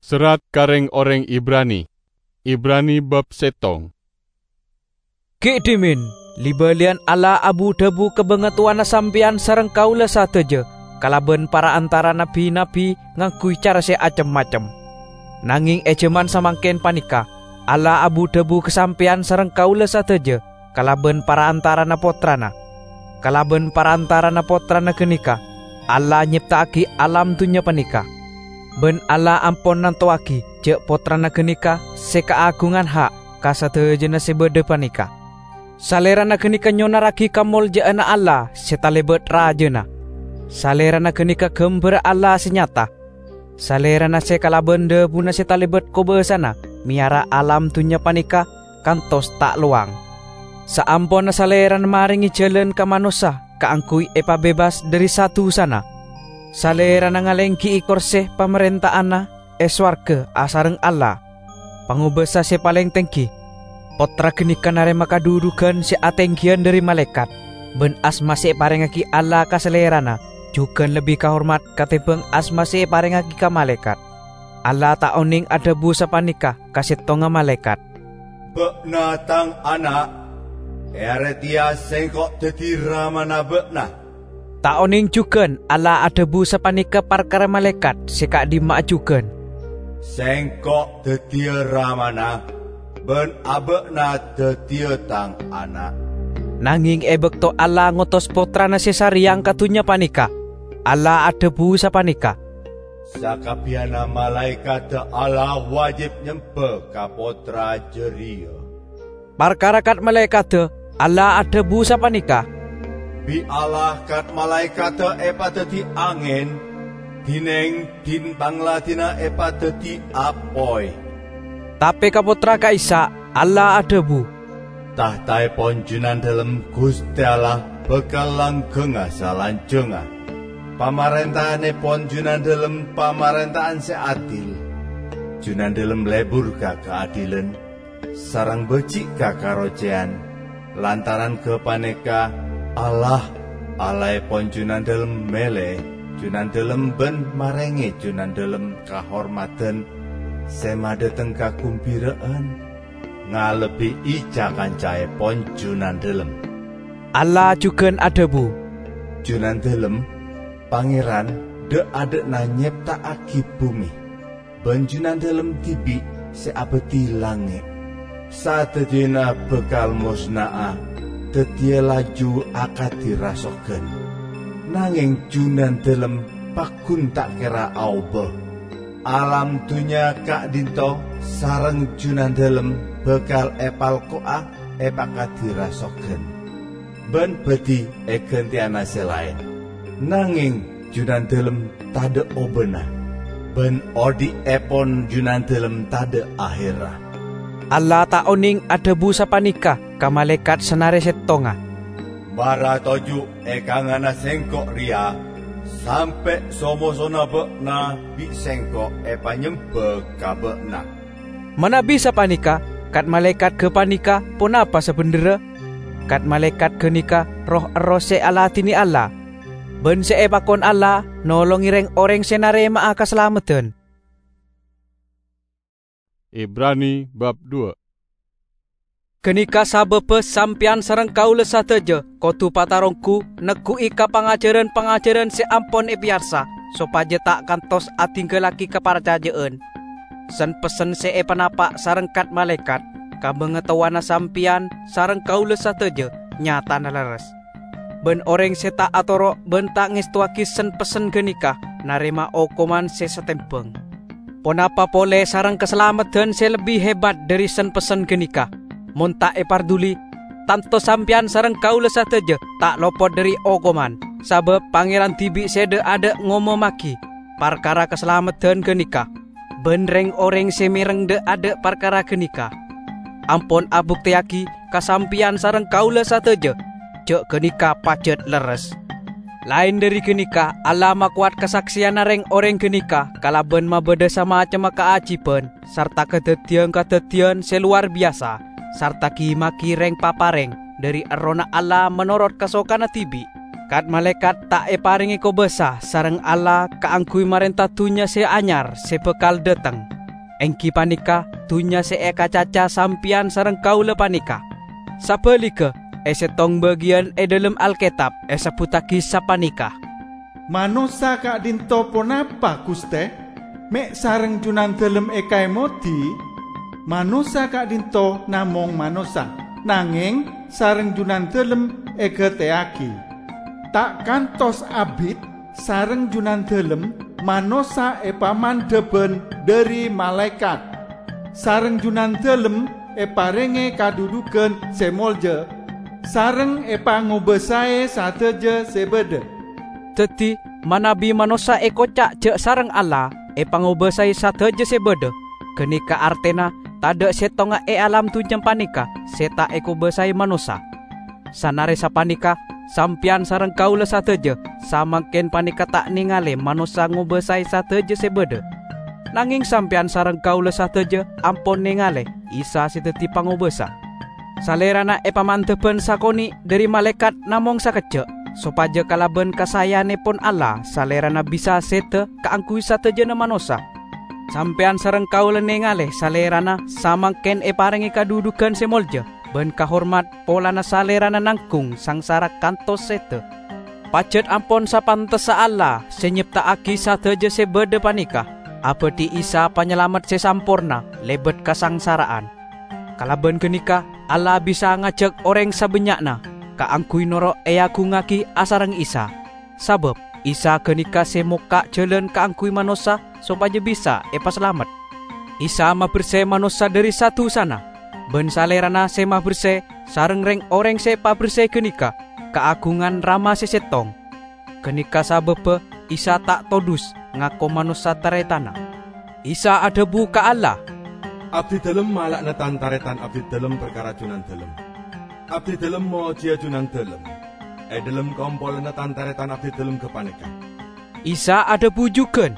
Serat kareng orang Ibrani. Ibrani bab 7. Ki dimin, libalian ala abu debu kebengetuan sampian sareng kaula sateje, kalaben para antara nabi-nabi ngakui cara se acem-macem. Nanging ejeman samangken panika, ala abu debu kesampian sareng kaula sateje, kalaben para antara napotrana. Kalaben para antara napotrana kenika, Allah nyiptaaki alam dunya panika. Ben Allah ampon nantoaki cek potrana kenika sekaagungan hak kasadejena sebede panika. Salerana kenika nyonaraki kamol jeana Allah setalebet rajena. Salerana kenika gember Allah senyata. Salerana sekala benda buna setalebet kobesana miara alam dunya panika kantos tak luang. Saampona salerana maringi jalan ka manusia kaangkui epa bebas dari satu sana. Salerana ngalengki ikorseh pemerintahanna eswarga asareng Allah. Pangubesa se paling tengki. Potra kenika narema kadudukan se atengkian dari malaikat. Ben asma se parengaki Allah ka salerana juga lebih kahormat katebeng asma se parengaki ka malaikat. Allah tak oning ada busa panika kasetonga malaikat. Bekna tang anak eretia sengkok dadi ramana bekna. Tak oning juken Allah ada busa panika perkara malaikat sekak dimajukan. Sengkok dadi ramana ben abekna dadi tang anak. Nanging ebek to Allah ngotos potrana sesariang katunya panika. Allah ada busa panika. Sakabiana malaikat Allah wajib nyembah ka potra jeria. Perkara kat malaikat Allah ada busa panika. Bi Allah kat malaikat epa dadi angin, dineng din bangladina epa dadi apoy. Tapi kapotra kaisa Allah ada bu. Tahtai ponjunan dalam Gusti Allah bekal langgengah salanjengah. Pamarentahane ponjunan dalam pamarentaan seadil. Junan dalam lebur ka keadilan, sarang becik ka karocean. Lantaran kepaneka Allah alai ponjunan dalam mele, junan dalam ben marenge junan dalam kahormatan, sema dateng kakumpiraan, ngalebi ica kancai ponjunan dalam. Allah juga ada bu. Junan dalam pangeran de ada na nyipta aki bumi, ben junan dalam tibi seabeti langit. Satejena bekal musnaa tetia laju akad dirasokan. Nanging junan dalam pakun tak kira aubah. Alam dunya kak dinto sareng junan dalam bekal epal koa epakat dirasokan. Ben bedi egentiana selain. Nanging junan dalam tade obena. Ben odi epon junan dalam tade akhirah. Allah tak oning ada busa panika ka malaikat senare setonga. Bara toju ekangana sengkok ria sampai somosona bekna bi sengkok epa nyembe ka bekna. Mana bisa panika kat malaikat ke panika pun apa sebenere? Kat malaikat ke nika roh se Allah tini Allah. Ben se epakon Allah nolongi reng orang senare maa keselamatan. Ibrani bab 2. Kenika sabepe sampian sareng kaula sateje kotu patarongku neku ika pangajaran-pangajaran seampon epiarsa sopaje tak kantos atinggalaki keparcayaan. Sen pesen se epanapa sareng kat malaikat kabengetawana sampian sareng kaula sateje nyata naleres. Ben orang seta atoro ben tak ngestuaki sen pesen kenika narema okoman se setempeng. Ponapa pole sarang keselamatan se lebih hebat dari sen pesen kenika. Monta eparduli, tanto sampian sarang kaula sateje tak lopot dari okoman. Sabab pangeran tibi sede ada ngomomaki perkara keselamatan kenika. Benreng orang semireng de ada perkara kenika. Ampon abuk teaki kasampian sarang kaula sateje, cek kenika pacet leres. Lain dari kenika, Allah makuat kesaksian nareng orang kenika, kalaben mabeda sama macam keajiban, serta ketetian seluar biasa, serta kimaki reng papareng dari erona Allah menurut kasokana tibi. Kat malaikat tak eparingi ko besa, sareng Allah kaangkui marentatunya se anyar, se bekal datang. Engki panika tunya se eka caca sampian sareng kaula panika. Sapelike esetong bagian dalam Alkitab seputar kisah panika. Manusa kak dinto ponapa Guste? Mek sareng junan dalem ekae modi. Manusa kak dinto namung manusa, nanging sareng junan dalem egeteaki. Tak kantos abid sareng junan dalem manusa pamandeben dari malaikat. Sareng junan dalem parenge kadudukan semolje. Sareng pangobesae sateje sebede. Teti manabi manusa kocak cek sareng Allah pangobesai sateje sebede. Kenika artena tada setonga alam tunjang panika seta besai manusa. Sanare sapanika sampian sareng kaula sateje samangken panika tak ningale manusa ngobesai sateje sebede. Nanging sampian sareng kaula sateje ampon ningale Isa siteti pangobesa. Salerana pamantepen sakoni dari malaikat namong sakecek sopaja kalaben kasayane pun Allah salerana bisa sete kaangkui satejena manusa. Sampean sareng kaula nengale salerana samangken parengi kadudukan semolja ben kahormat polana salerana nangkung sangsara kantos sete. Pacet ampon sapantesa Allah senyiptaaki sateje sebede panika apeti Isa penyelamat sesampurna lebet kasangsaraan. Kalaben kenika Allah bisa ngajak orang sabenyakna kaangkui noro aku ngaki asarang Isa. Sabab Isa kenika semoka jalan kaangkui manusia supaya bisa selamat. Isa mah bersih manusia dari satu sana. Ben salerana semah bersih sareng reng orang sepa bersih kenika keagungan rama sesetong. Kenika sabab Isa tak todus ngako manusia taretana. Isa ada buka Allah. Abdi dalem malak netan taretan abdi dalem perkara junan dalem. Abdi dalem mau jia junan dalem. Dalem kompol netan taretan abdi dalem kepaneka. Isa ada bujukan.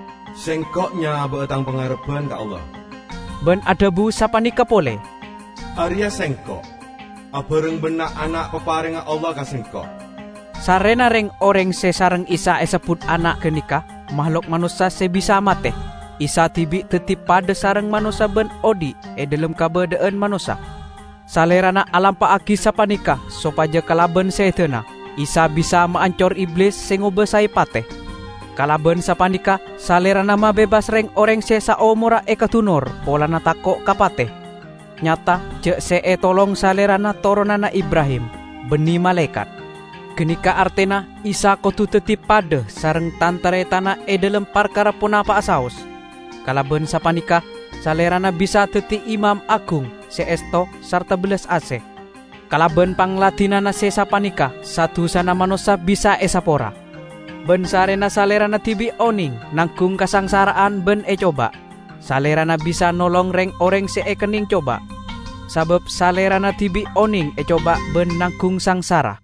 Sengkoknya beetang pengareban ka Allah. Ben ada bu sapanika pole. Arya sengkok. Abareng benak anak peparinga Allah ka sengkok. Sarena reng orang sesareng Isa sebut anak kenika makhluk manusia sebisa mate. Isa tibi tetip pada sareng manusia ben odi dalam kabadaan manusia. Salerana alam paaki sapanika sopaja kalaben setena Isa bisa maancor iblis sengobesai pate. Kalaben sapanika salerana ma bebas reng orang sesa omora katunor pola natako kapate. Nyata cek se tolong salerana toronana Ibrahim beni malaikat. Kenika artena Isa kotu tetip pada sareng tantaretana dalam perkara punapa asaus. Kalaben sapanika salerana bisa teti imam agung seesto sarta belas ase. Kalaben panglatinana se sapanika satu sana manusia bisa esapora. Ben sarena salerana tibi oning nangkung kasangsaraan ben coba. Salerana bisa nolong reng orang se kening coba. Sabab salerana tibi oning coba ben nangkung sangsara.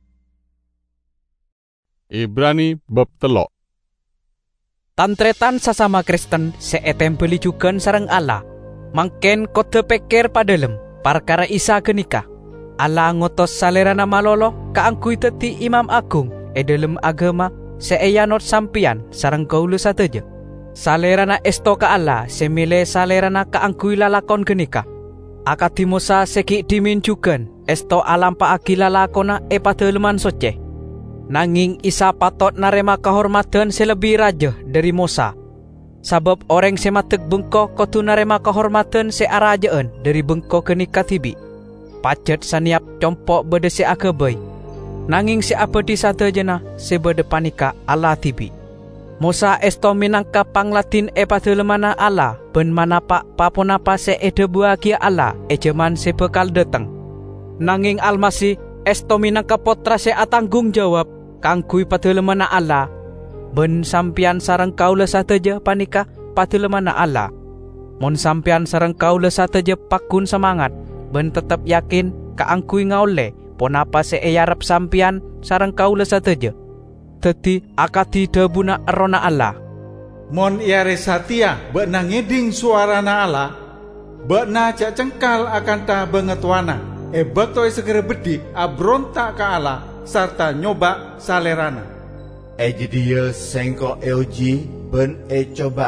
Ibrani bab 3. Tantretan sesama Kristen seetempeli juga sareng Allah. Mangken kote peker padalem perkara Isa kenika. Allah ngotos salerana malolo kaangkui teti imam agung dalam agama seeyanot sampian sareng kaulu sateje. Salerana esto ka Allah semile salerana kaangkui lalakon kenika. Akati Musa seki diminjukan esto alam paaki lalakona pateleman soce. Nanging Isa patot narema kehormatan selebih raja dari Musa. Sabab orang sematek bengko kotu narema kehormatan searajaan dari bengko kenika tibi. Pacet saniap compok bede se akebay. Nanging se apeti satajena sebede panika Allah tibi. Musa esto minangka panglatin patelemana Allah ben manapa paponapa se debuakia Allah jeman sebekal datang. Nanging Almasih esto minangka potra se atanggung jawab kangkui patelemana Allah ben sampian sareng kaula sateje panika patelemana Allah. Mon sampian sareng kaula sateje pakun semangat ben tetap yakin kaangkui ngaule ponapa seeyarap sampian sareng kaula sateje. Teti akati debuna erona Allah. Mon iare satia bekna ngeding suarana Allah, bekna cak cengkal akan tah bengetwana. Bektoy segera bedi abrontak ka Allah sarta nyoba salerana. Jadi dia sengkok euji ben coba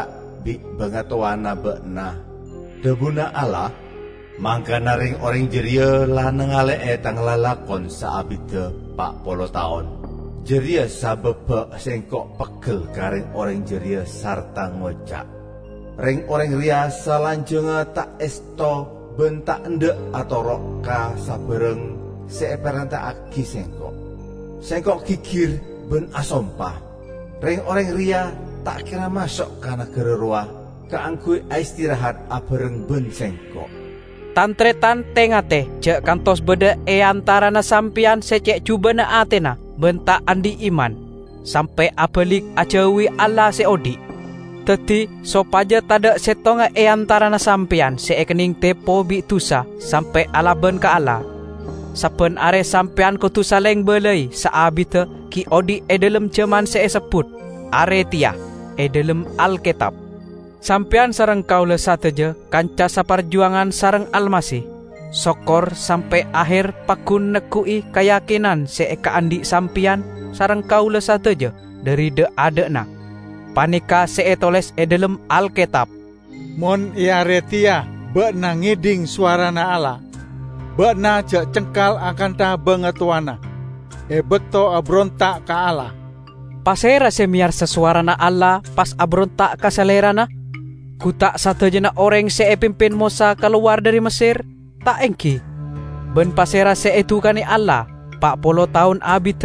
bi bengatuana bekna debuna Allah mangkana ring orang jeria lanengale etang lalakon saabite 40 tahun. Jeria sabebe sengkok pegel karing orang jeria sarta ngocak. Ring orang ria salanjenga tak esto bentak endek atau roka sabereng seeperanta aki sengkok. Sengkok kikir ben asompah. Ring orang ria tak kira masuk karena gererua keangkui istirahat abereng ben sengkok. Tantretan tengate cek kantos beda antarana sampian secek cubana atena bentak andi iman sampai apelik ajawi Allah seodi. Teti sopaja tada setonga antarana sampian seekening tepo bi tusa sampai alaben ke Allah. Sapen are sampian ko tusa leng belai saabita ki odi dalam ceman seeseput are tia dalam Alkitab. Sampian sareng kaula sateja kanca saparjuangan sareng Almasih. Sokor sampai akhir pakun nekui keyakinan seeka andi sampian sareng kaula sateja dari de adekna. Panika seetoles dalam Alkitab. Mon iaretia bekna ngiding suarana Allah. Bekna cek cengkal akan ta bengetuana. Bekto abrontak ka Allah. Pasera semiar sesuarana Allah pas abrontak ka selerana. Kutak satu jena orang pimpin Musa keluar dari Mesir, tak engki. Ben pasera itu kani Allah, 40 tahun abita.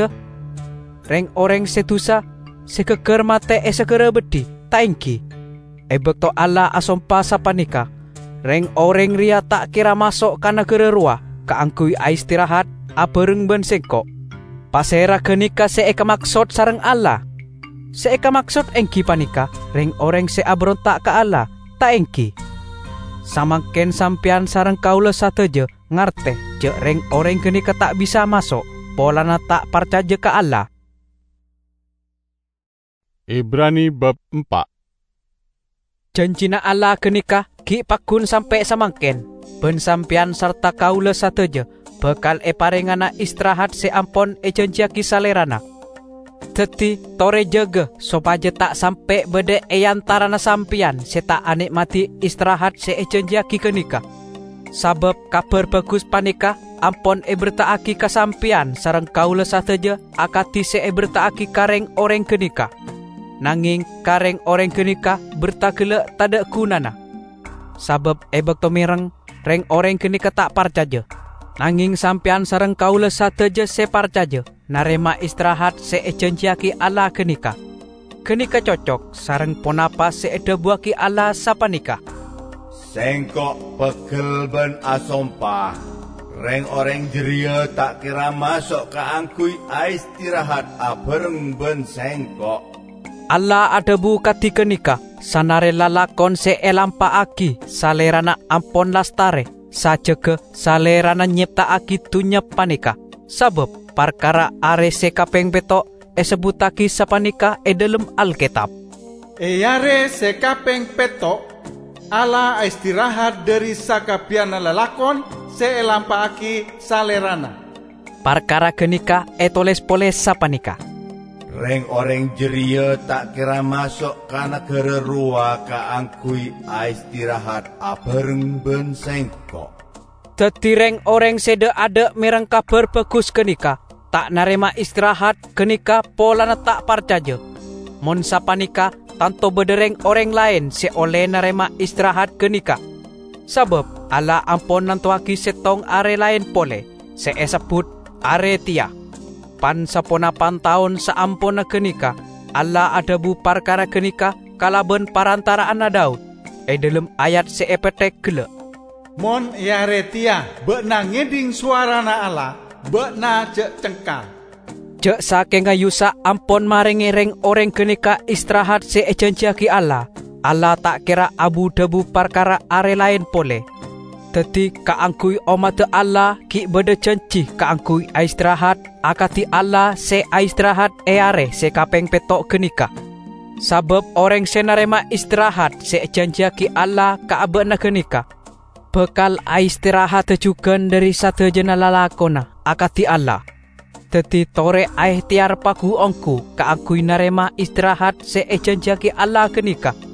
Reng orang setusa, sekeker mate sekera bedi, tak engki. Bekto Allah asompa sapanika. Reng orang ria tak kira masuk kana gererua, keangkui istirahat, abereng ben sengkok. Pasera kenika seeka maksud sareng Allah. Seeka maksud engki panika, reng orang seabrontak ke Allah, tak engki. Samangken sampian sareng kaula sateja ngarte je reng orang kenika tak bisa masuk, polana tak percaya ke Allah. Ibrani bab 4. Janjina Allah kenika ki pakun sampai samangken, ben sampian serta kaula sateja bekal parengana istirahat seampon janjiaki salerana. Teti tore jaga sopaja tak sampai bede antarana sampian seta anikmati istirahat janjiaki kenika. Sabab kabar bagus panika ampon bertaaki kasampian sareng kaula sateja akati bertaaki kareng orang kenika. Nanging kareng orang kenika bertakele tada kunana. Sabab bekto mireng reng orang kenika tak parcaja. Nanging sampian sareng kaula sateja separcaja narema istirahat janjiaki Allah kenika. Kenika cocok sareng ponapa debuaki Allah sapanika. Sengkok pegel ben asompah. Reng orang jeria tak kira masuk ke angkui istirahat abereng ben sengkok. Allah adebu kati kenika sanare lalakon elampaaki salerana ampon lastare. Sajeke salerana nyiptaaki tunyep panika. Sabab perkara are sekapeng betok sebutaki sapanika dalam Alkitab. Are sekapeng petok Allah istirahat dari sakapian lalakon seelampaaki salerana. Perkara kenika etoles poles sapanika. Reng orang jeria tak kira masuk kana gererua kaangkui istirahat abereng ben sengkok. Teti reng orang sede ada mireng kabar bagus kenika tak narema istirahat kenika polana tak parcaja. Mon sapanika tanto bedereng orang lain oleh narema istirahat kenika. Sabab Allah ampon nantuaki setong are lain pole sebut are tia. Pan saponapan tahun saampona kenika Allah adabu perkara kenika kalaben parantaraan Daud dalam ayat seepetek gele. Mon iaretia bekna ngiding suarana Allah bekna cek cengkal. Cek saking ayusa ampon maringi reng orang kenika istirahat janjiaki Allah. Allah tak kira abu debu perkara are lain pole. Teti kaangkui omate Allah ki beda janji kaangkui istirahat akati Allah istirahat are sekapeng petok kenika. Sabab orang senarema istirahat janjiaki Allah kaabena kenika. Bekal istirahat tejukan dari satu jena lalakona akati Allah. Teti tore tiar paku ongku kaangkui narema istirahat janjiaki Allah kenika.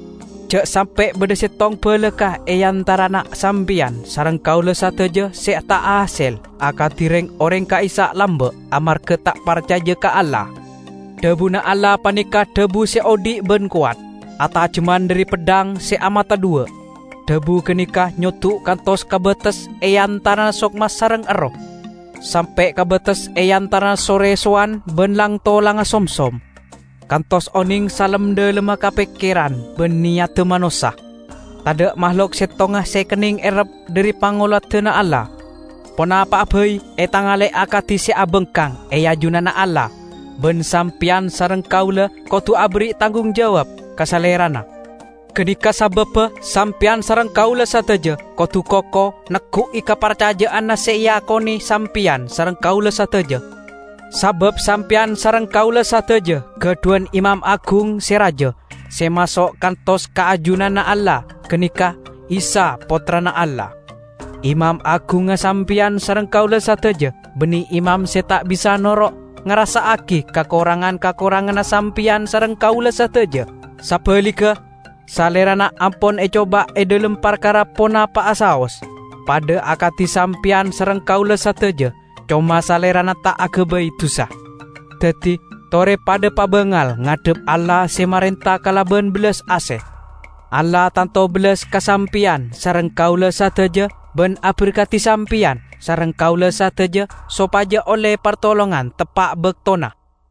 cek sampai beda setong pelekah antara nak sampian sareng kaula sateja se tak hasil akatireng orang ka isa lambe amar ke tak percaya ka Allah. Debuna Allah panika debu se odi ben kuat ata cuman dari pedang se amata dua. Debu kenikah nyotu kantos kabetes antara sokma sareng ero sampai kabetes antara sore soan ben lang tolang somsom. Kantos oning salam de lemah kapikiran beniat manusia. Tada makhluk setongah sekening erep dari pangolat tena Allah. Pona apa abai tangale akati se abengkang ajunana Allah. Ben sampian sareng kaula kotu abri tanggung jawab kasalerana. Kenika sabapa sampian sareng kaula sateja kotu koko neku ika percayaan na se yakoni sampian sareng kaula sateja. Sabab sampian sareng kaula sateja keduan Imam Agung seraja semasok kantos kaajunana Allah kenika Isa potrana Allah. Imam Agung sampian sareng kaula sateja beni imam setak bisa norok ngerasa aki kakorangan sampian sareng kaula sateja. Sapelika salerana ampon coba dalam perkara pona pa asaos pada akati sampian sareng kaula sateja. Cuma salerana tak akebai tusah. Teti tore pada pabengal ngadep Allah semarenta kalaban belas ase. Allah tanto belas kasampian sareng kaula sateja ben aberkati sampian sareng kaula sateja sopaja oleh pertolongan tepak bektona.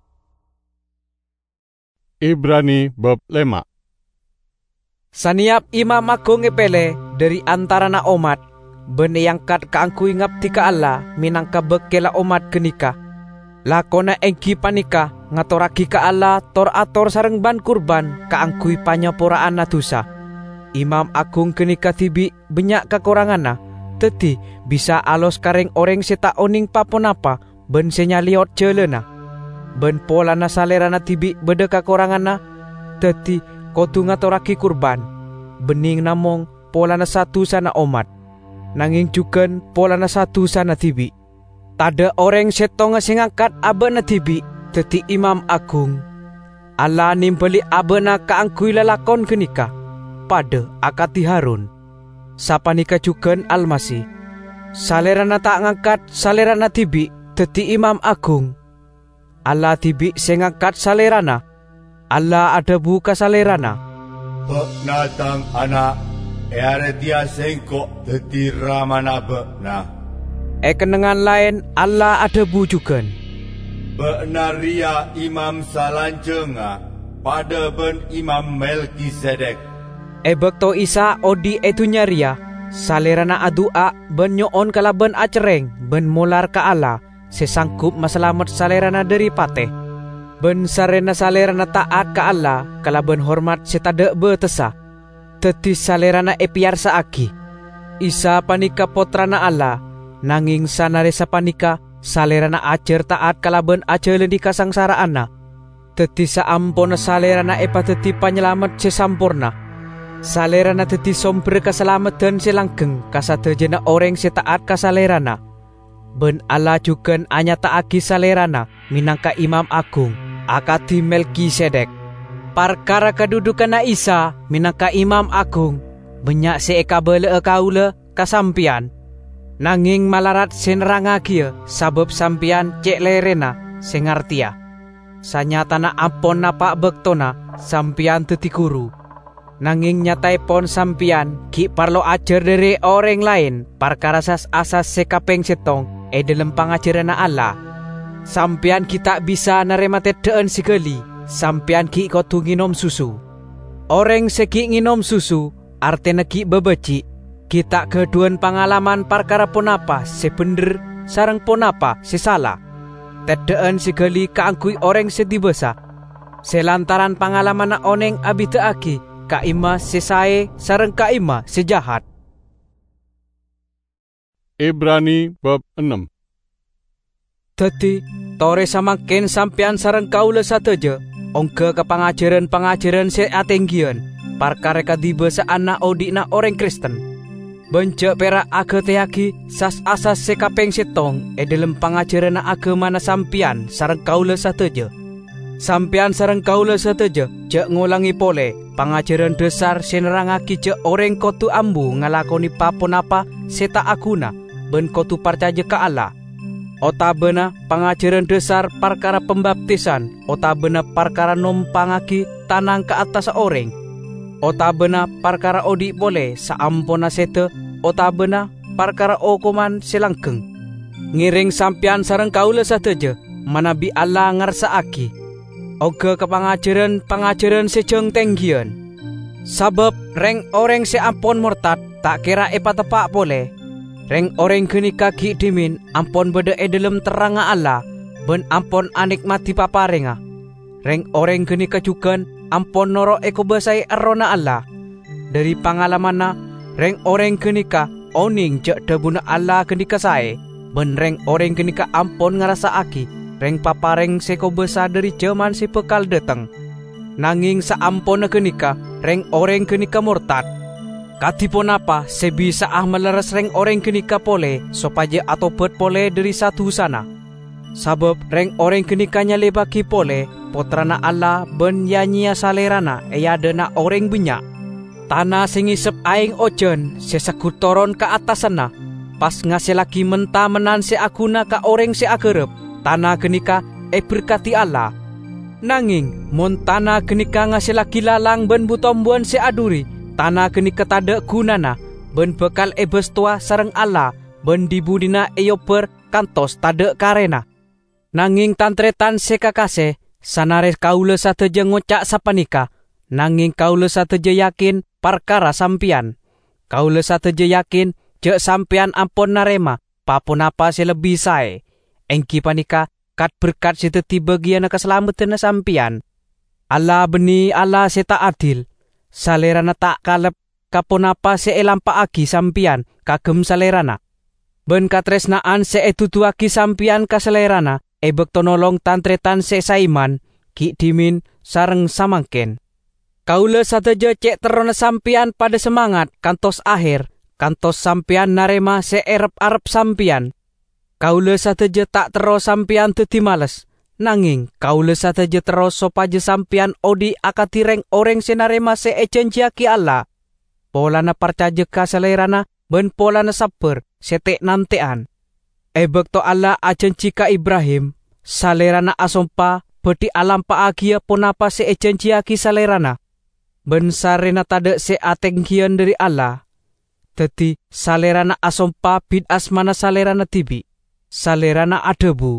Ibrani bab 5. Saniap Imam Agung epele dari antara na umat ben yangkat kaangkui ngapti ka Allah minangka bekela umat kenika. Lakona engki panika ngatoraki ka Allah tor ator sareng ban kurban kaangkui panyapuraan natusa. Imam Agung kenika tibi banyak kekuranganna, teti bisa alos kareng orang seta oning paponapa ben senyaliot celena. Ben pola na salerana tibi beda kekuranganna, teti kotu ngatoraki kurban. Bening namong pola na satu sana umat. Nanging juken pola na satu sana tibi. Tada orang setong sing angkat aba na tibi teti Imam Agung. Allah nimbeli aba na kaangkui lalakon kenika pada akati Harun. Sapanika juken Almasih. Salerana tak ngangkat salerana tibi teti Imam Agung. Allah tibi sing angkat salerana. Allah ada buka salerana. Penatang anak are dia sengkok deti ramana bekna. Kenengan lain Allah ada bujukan. Benaria imam salanjenga pada ben Imam Melkisedek. Bekto Isa odi nyaria salerana adua ben nyoon kalaben acereng ben mular ka Allah sesangkup maselamat salerana dari pateh. Ben sarena salerana taat ka Allah kalaben hormat setade betesa. Teti salerana piarsa aki. Isa panika potrana Allah, nanging sanaresa panika salerana acer taat kalaben acelen di kasangsaraana. Teti saampona salerana pateti panyelamet sesampurna. Salerana teti somber kaselamatan selanggeng kasadejena orang setaat kasalerana. Ben Allah juken anyata aki salerana minangka Imam Agung akati Melkisedek. Perkara kedudukan na Isa minangka Imam Agung banyak seeka bele kaula kasampian. Nanging malarat senerangakia sabab sampian cek lerena sengartia. Sanyatana ampon napak bektona sampian tetikuru. Nanging nyatai pon sampian ki parlo ajar dari orang lain perkara asas sekapeng setong dalam pangajaran Allah. Sampian kita bisa nerima tedaan sekali. Sampian ki kotu nginom susu. Orang seki nginom susu artena ki bebeci. Kita keduan pengalaman perkara ponapa sebener sarang ponapa sesala. Tedaan sekali kaangkui orang sedibesa. Selantaran pengalaman na oneng abita aki kaima sesae sarang kaima sejahat. Ibrani bab 6. Teti tore samakin sampian sarang kaula sateja ongke ke pengajaran se atenggian perkara kadiba sa anak odina orang Kristen. Bencek pera aga teaki sas asas sekapeng setong dalam pengajaran agama na sampian sarang kaula sateja. Sampian sarang kaula sateja cek ngulangi pole pangajaran dasar senerangaki je orang kotu ambu ngalakoni papon apa seta aguna ben kotu percaya ke Allah. Otabena pangajaran dasar perkara pembaptisan, otabena perkara numpangaki tanang ke atas orang. Otabena perkara odi boleh saampona sete, otabena perkara okuman selangkeng. Ngiring sampian sareng kaula sateje, manabi Allah ngarsaaki. Oga ke pangajaran sejeng tenggian. Sabab reng orang seampon murtad tak kira tepak boleh. Reng orang kenika ki dimin ampon beda dalam teranga Allah ben ampon anikmati paparenga. Reng orang kenika juga ampon noro eko basai erona Allah. Dari pengalamanna reng orang kenika oning jak debuna Allah kenika sae ben reng orang kenika ampon ngerasa aki reng papareng seko besa dari zaman si pekal datang. Nanging saampona kenika reng orang kenika murtad. Katipun apa sebisa meleres reng orang kenika pole sopaje atau bet pole dari satu sana. Sabab reng orang kenikanya lebaki pole potrana Allah ben yanyia salerana dena orang banyak. Tanah singisep aing ojen sesakut toron ke atas sana. Pas ngasih lagi mentah menan se akuna ka orang se akerep. Tanah kenika berkati Allah. Nanging mon tanah kenika ngasih lagi lalang ben butombuan se aduri. Tanah kenika tada gunana ben bekal tua sareng Allah ben dibudina eyoper kantos tada karena. Nanging tantretan sekakase sanare kaula sateje ngocak sapanika. Nanging kaula sateje yakin perkara sampian. Kaula sateje yakin je sampian ampon narema papun apa selebih sae. Engki panika kat berkat seteti bagian keselamatan sampian. Allah beni Allah seta adil. Salerana tak kalep kapon apa seelampaaki sampian kagem salerana. Ben katresnaan seetutuaki sampian ka salerana ebek tonolong tantretan saiman ki dimin sareng samangken. Kaula sateje cek terona sampian pada semangat kantos akhir, kantos sampian narema seerep-arep sampian. Kaula sateje tak terus sampian teti males. Nanging kaula sateje terus sopaje sampian odi akati reng orang senarema seejanjiaki Allah. Polana percaya ka salerana ben polana saper setek nantean. Ebek to Allah ajanji ka Ibrahim, salerana asompa beti alam paagia ponapa seejanjiaki salerana. Ben sarena tade seatengkian dari Allah. Teti salerana asompa bid asmana salerana tibi. Salerana adebu.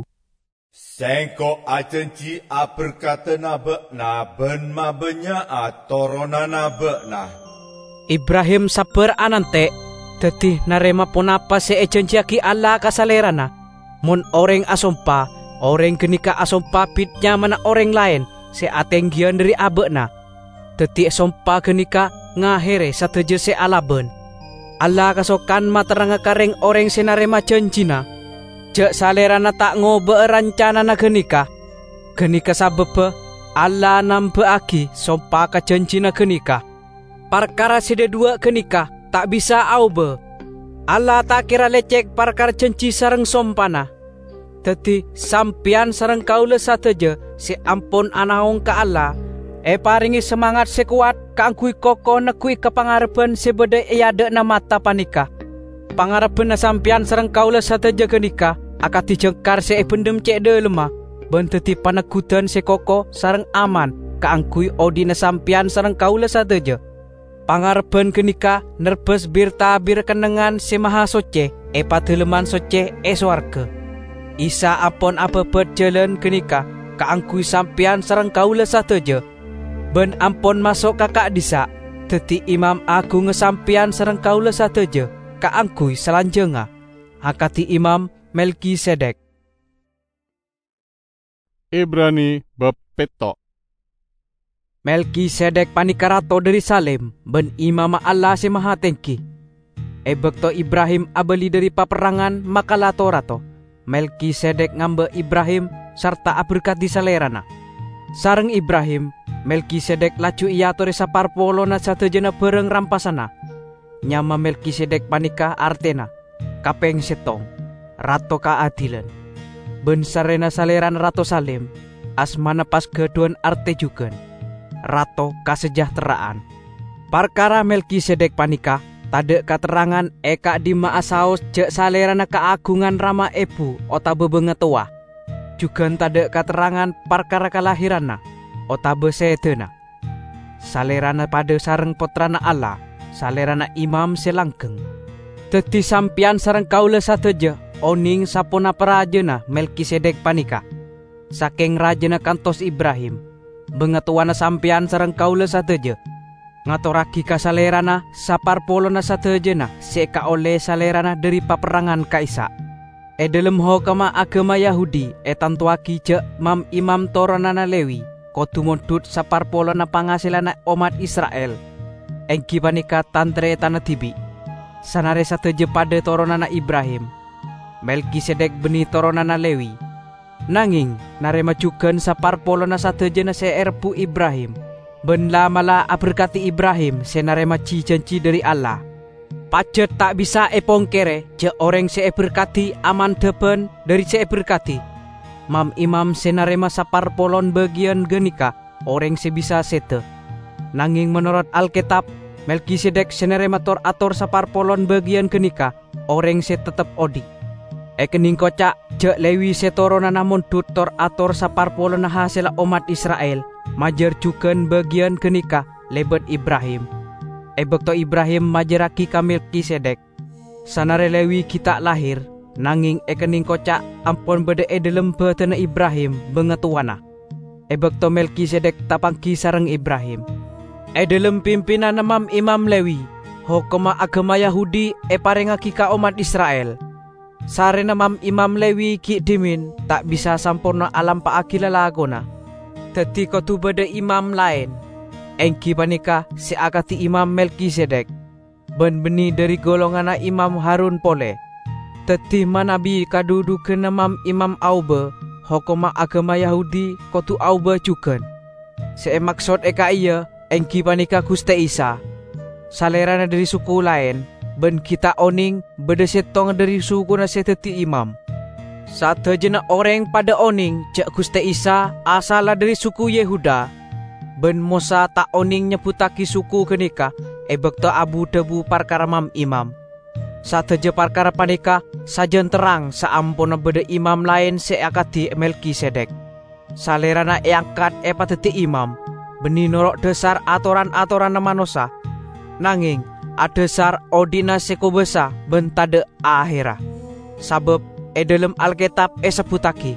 Sengko ajanji berkata na ben mabenya atorona na. Ibrahim sabar anante, teti narema ponapa seejanjiaki Allah kasalerana. Mun orang asompa, orang kenika asompa pitnya mana orang lain seatenggian dari abekna. Teti sompa kenika ngahere sateje se alaben. Allah kasokan materanga kareng orang senarema janjina. Jek salerana tak ngobe rancana na genika. Genika sabebe Allah nambeaki sompa ka janjina genika. Perkara sede dua genika tak bisa aube. Allah tak kira lecek perkara janji sareng sompana. Teti sampian sareng kaula sateje si ampun anaong ka Allah. Paringi semangat sekuat kaangkui koko nekui kepangarepen sebede iade na mata panika. Pangarepen na sampian sareng kaula sateje genika. Akati jengkar se pendem cek de lemah. Benteti panakutan se koko sareng aman kaangkui odina sampian sareng kaula sateje. Pangarepen kenika nerbes birta bir kenengan se maha soce pateleman soce swarga. Isa apon apa berjalan kenika kaangkui sampian sareng kaula sateje. Ben ampon masuk kakak disa. Teti imam agung ngesampian sareng kaula sateje kaangkui selanjenga. Hakati imam Melkisedek. Ibrani bab petok. Melkisedek panikarato dari Salem ben imama Allah si maha tengki. Ebekto Ibrahim abeli dari paperangan makalato rato. Melkisedek ngambe Ibrahim serta aberkat di salerana. Sareng Ibrahim Melkisedek laju ia tori saparpolona satejena bereng rampasana. Nyama Melkisedek panika artena kapeng setong. Rato keadilan. Ben sarena saleran Rato Salem asmana pas gaduan arte juga. rato kasejahteraan. Perkara Melkisedek panika tade katerangan eka di maasaos cek salerana keagungan rama ebu otabe bengetua. Juga tade katerangan perkara kalahirana otabe sedena. Salerana pada sareng potrana Allah, salerana imam selanggeng. Teti sampian sareng kaula sateja oning sapona perajena Melkisedek panika. Saking rajena kantos Ibrahim, bengetuana sampian sareng kaula sateja. Ngatoraki ka salerana saparpolona satejena seka oleh salerana dari paperangan kaisa. Dalam hokama agama Yahudi tantuaki cek mam imam toronana Lewi kotu montut saparpolona pangasilana umat Israel. Engki panika tantre tanah tibi. Sanare sateje pada toronana Ibrahim. Melkisedek beni toronana Lewi. Nanging narema cuken saparpolona satejena seerpu Ibrahim. Benla malah berkati Ibrahim senarema janji dari Allah. Pacet tak bisa pongkere je orang se berkati aman depan dari se berkati. Mam imam senarema sapar polon bagian genika orang se bisa sete. Nanging menurut Alkitab Melkisedek senarema tor ator sapar polon bagian genika orang se tetap odi. Kening kocak je Lewi setorona namun tutor ator sapar polon hasil umat Israel. Majer cuken bagian kenika lebet Ibrahim. Bekto Ibrahim majeraki ka Melkisedek. Sanare Lewi kita lahir, nanging kening kocak ampun bede dalam betena Ibrahim bengetuana. Bekto Melkisedek tapangki sareng Ibrahim. Dalam pimpinan mam imam Lewi, hokoma agama Yahudi parengaki ka umat Israel. Sarena mam imam Lewi ki dimin tak bisa sampurna alam paakila lagona. Teti kotu beda imam lain. Engki panika seakati imam Melkisedek. Ben beni dari golongan imam Harun pole. Teti manabi kadudu kena mam imam Aube. Hokoma agama Yahudi kotu Aube cuken. Maksud eka iya engki panika Gusti Isa. Salerana dari suku lain. Ben kita oning beda setong dari suku na seteti imam. Satejena orang pada oning cek Gusti Isa asala dari suku Yehuda. Ben Musa tak oning nyebutaki suku kenika bekto abu debu perkara mam imam. Sateje perkara panika sajen terang saampuna beda imam lain seakati Melkisedek. Salerana angkat pateti imam beni norok dasar atoran-atoran manusia. Nanging adesar odina sekobesa ben tade akhira. Sabab dalam Alkitab sebutaki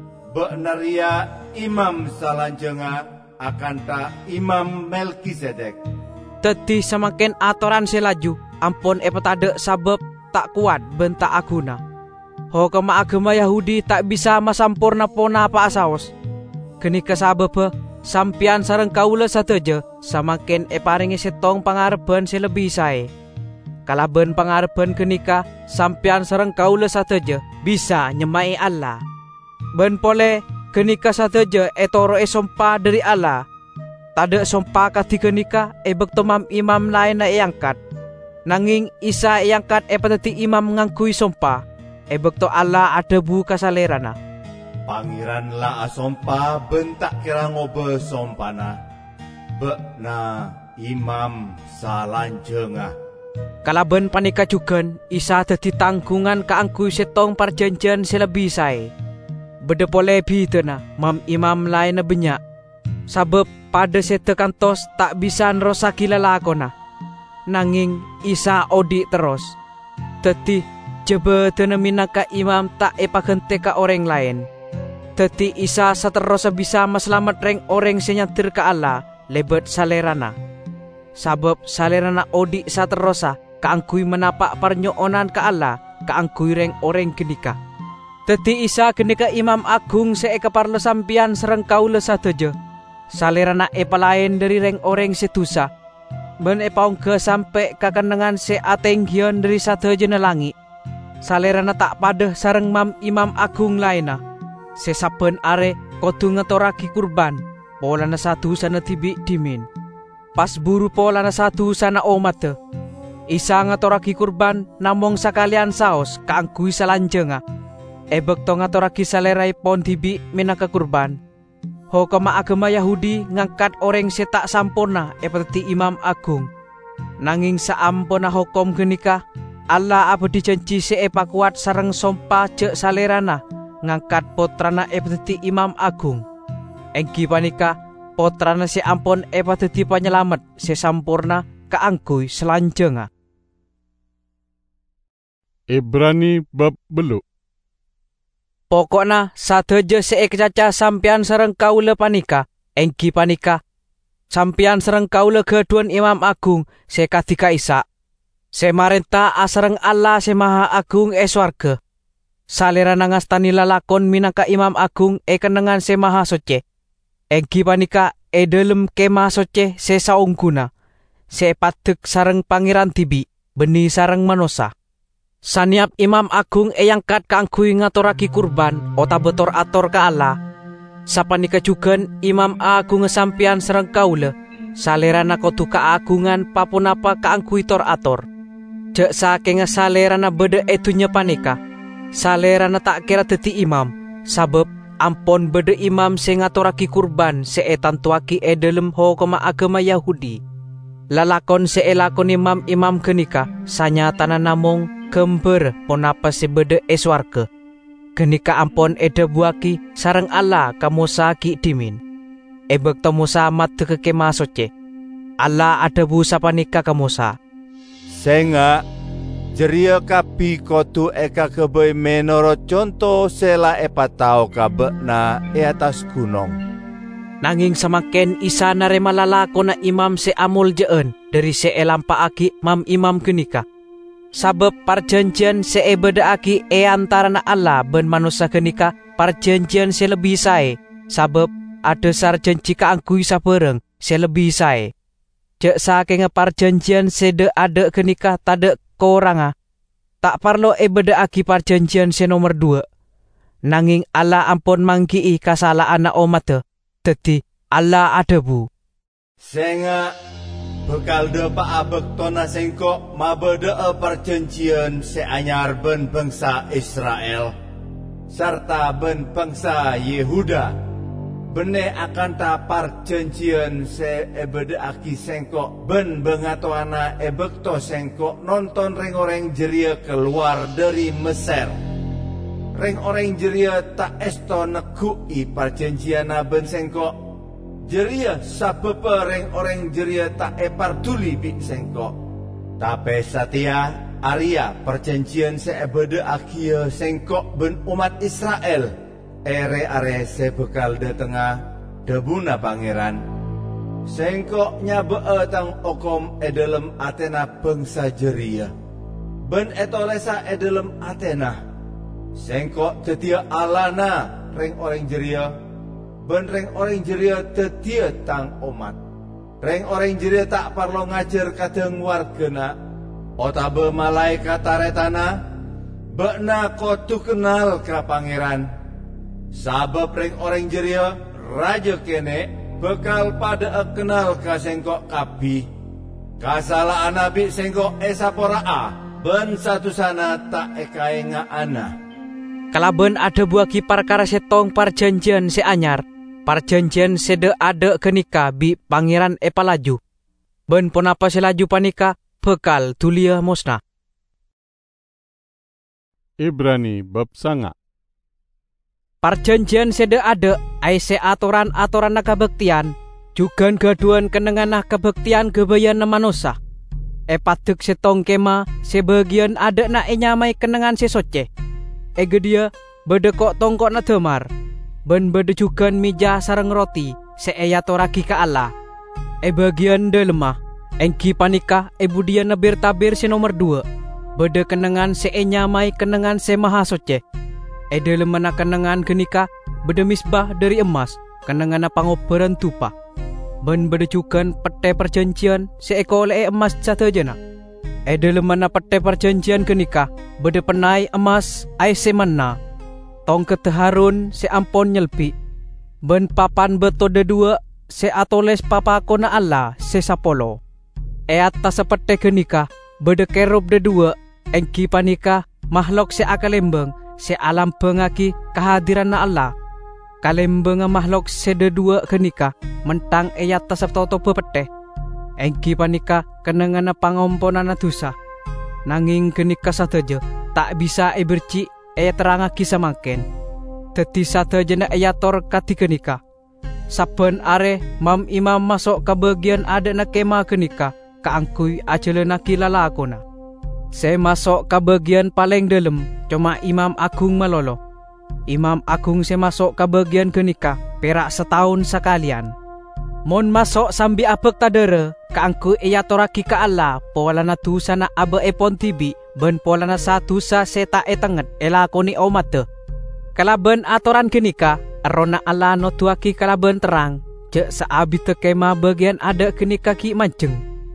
benaria imam salanjenga akan tak imam Melkisedek. Teti semakin atoran selaju ampun petade sabab tak kuat bentak aguna. Hokama agama Yahudi tak bisa masampurna pona apa asaos. Kenika sabab sampian sareng kaula sateje semakin paringi setong pangareban selebih sae. Kalaben pangareban kenika sampian sareng kaula sateje bisa nyemai Allah. Ben pole kenika sateje etoro sompa dari Allah. Tade sompa kati kenika bekto mam imam lain na angkat. Nanging Isa angkat pateti imam ngangkui sompa. Bekto Allah ada buka salerana. Pangeran la asompa bentak kira ngobe sompana. Bekna imam salanjengah. Kalaben panika cuken Isa dadi tanggungan kaangkui setong perjanjian selebih sae. Bede pole bitena mam imam lain benyak. Sabab pada sete kantos tak bisa nrosaki lelakona. Nanging Isa odi terus. Teti jebe tena minaka imam tak epagente ka orang lain. Teti Isa saterosa bisa maselamat reng orang senyatir ka Allah lebet salerana. Sabab salerana odi saterosa kaangkui menapak parnyoonan ka Allah kaangkui reng orang kenika. Teti Isa kenika imam agung seeka parlo sampian sereng kaula sateje. Salerana palain dari reng orang setusa. Ben paung ke sampai kakenengan se atenggion dari sateje na langi. Salerana tak padeh sareng mam imam agung laina. Sesaben are kodu ngetoraki kurban. Polana satu sana tibi dimin. Pas buru polana satu sana omate. Isa ngatoraki kurban namong sakalian saos kaangkui salanjenga. Bekto ngatoraki salerai pon tibi minaka kurban. Hokama agama Yahudi ngangkat orang se tak sampurna seperti Imam Agung. Nanging saampuna hukum genika, Allah abdi janji seepa kuat sareng sompa cek salerana ngangkat potrana seperti Imam Agung. Engki panika potrana se ampun seperti penyelamat se sampurna kaangkuy selanjenga. Ibrani bab beluk. Pokokna sateja seekcaca sampian sareng kaula panika, engki panika sampian sareng kaula keduan Imam Agung sekadika isa. Semarenta asareng Allah se Maha Agung swarga. Salerana ngastani lalakon minangka Imam Agung kenengan se Maha Soce. Engki panika dalem kemah soce se saungguna. Se patek sareng pangeran tibi, beni sareng manosa. Saniap Imam Agung yangkat kaangkuy ngaturaki kurban ota betor ator ka Allah. Sapanika jugan Imam Agung sampian sareng kaula salerana kotu kaagungan papunapa kaangkuy tor ator. Jek saking salerana bede etunya panika salerana tak kira dadi imam sabab ampon bede imam sing ngaturaki kurban seetan tuaki dalem hokama agama Yahudi. Lalakon seelakon imam genika sanyatana namung gember ponapa sebede eswarga. Genika ampon buaki sareng Allah kamusa ki dimin. Ebek tamusa mat ke kemah soce. Allah ada bu sapanika kamusa. Senga jeria kapi kotu eka kebei menurut contoh sela epatau kabekna atas gunung. Nanging semakin isa narema lalakon na imam se amul jeen dari se elampaaki mam imam genika. Sabab perjanjian se bedaaki antara na Allah ben manusia genika perjanjian se lebih sae. Sabab ada sarjanji kaangkuy sapereng se lebih sae. Jek saking perjanjian se de ada genika tade koranga. Tak parlo bedaaki perjanjian se nomor 2. Nanging Allah ampun mangkii kasalaan na omate. Teti Allah ada bu. Senga bekal de pa abek tona sengkok mabede perjanjian seanyar ben bangsa Israel serta ben bangsa Yehuda. Bene akan ta perjanjian se ebede aki sengkok ben bengatoana ebekto sengkok nonton reng-oreng jeria keluar dari Mesir. Reng-oreng jeria tak esto nekui perjanjiana ben sengkok. Jeria sabepe reng-oreng jeria tak eparduli bi sengkok. Tapi satia Arya perjanjian seebede akhir sengkok ben umat Israel. Are sebekal de tengah debuna pangeran. Sengkoknya beetang okom edelem Athena bangsa jeria. Ben etolesa edelem Athena. Sengkok tetia alana reng-oreng jeria. Ben reng-oreng jeria tetia tang umat. Reng-oreng jeria tak parlo ngajar kadang wargena. Otabe malaikat taretana. Bekna kotu kenal ka pangeran. Sabab reng-oreng jeria raja kene bekal pada kenal ka sengkok kabi. Kasalaan nabi sengkok esaporaa. Ben satu sana tak ekae nga ana. Kalaben ada buaki perkara setong perjanjian seanyar. Perjanjian sede ada kenika bi pangeran epalaju. Ben ponapa selaju panika bekal tulia musnah. Ibrani bab sanga. Perjanjian sede ada aise aturan-aturan na kabektian. Jugan gaduan kenengan na kabektian kebayan na manusa. Epatuk setong kema sebagian ada na enyamai kenengan sesoce. Dia bedekok tongkok na temar. Ben bedejugan mija sareng roti seeyatoraki ka Allah. Bagian de lemah. Engki panika budian na bertabir se nomor 2. Bede kenengan seenyamai kenengan se maha soce. De lemana kenengan genika bede misbah dari emas. Kenengan na pangoperan tupa. Ben bedejugan pete perjanjian seeko oleh emas satajana. De lemana pete perjanjian genika bede penai emas aise manna. Tong keteharun se ampon nyelpi. Ben papan betode 2 se atoles papakona Allah se sapolo. Atas sepete genika bede kerub de 2 engki panika makhluk se akalembeng se alam pengaki kehadiran na Allah. kalembeng makhluk sededua kenika mentang eyata sabtoto pepeteh. Engki panika kenengan pangomponan dosa. Nanging kenika sateja tak bisa berci terangaki samaken. Teti sateja na eyator kati kenika. Saben are mam imam masuk ke bagian ada na kema kenika kaangkui acelenaki lalakona. Saya masuk ke bagian paling dalam, cuma Imam Agung malolo. Imam Agung saya masuk ke bagian kenika perak setahun sekalian. Mon masuk sambil apek tadere, kaangku ia toraki ke Allah, polana tu sana abe epon tibi, ben polana satu sa seta etenget, elakoni omate. Kalaben atoran kenika, arona Allah no tuaki kalaben terang, je saabi tekema bagian ada kenika ki manceng.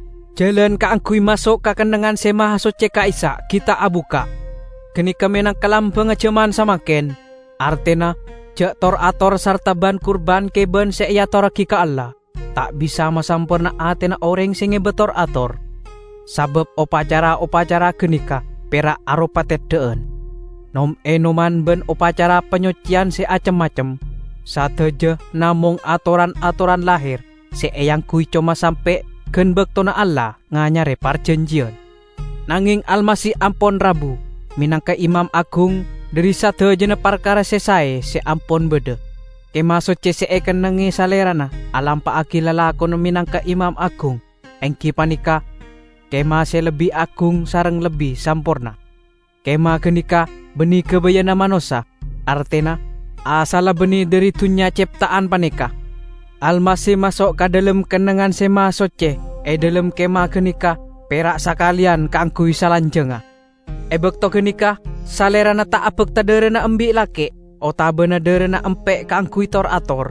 Jalan kaangkui masuk ke kendengan sema soce ka isa, kita abuka. Kenika menang kalam pengaceman samaken, artena, jak tor-ator sarta ban kurban keben seia toraki ke Allah. Tak bisa masampurna atena orang singe betor ator. Sabab upacara-upacara kenika perak aropatet deun. Nom enoman ben upacara penyucian seacem-macem. Sateje namung atoran-atoran lahir seeyang kui cuma sampai ken bektona Allah nganyare parjanjian. Nanging almasih ampon rabu minangka Imam Agung dari sateje na perkara sesae se ampon bede. Kema soce seeken nengi salerana alam pa akilala kono minangka Imam Agung. Engki panika kema se lebih agung sareng lebih sampurna. Kema kenika beni kebayana manosa artena asala beni dari tunya ciptaan panika. Almasih masuk ke dalam kenangan sema soce dalam kema kenika perak sakalian kaangkui salanjenga. Bekto kenika salerana tak apek taderena embi lake otabena derena empek kaangkui tor ator.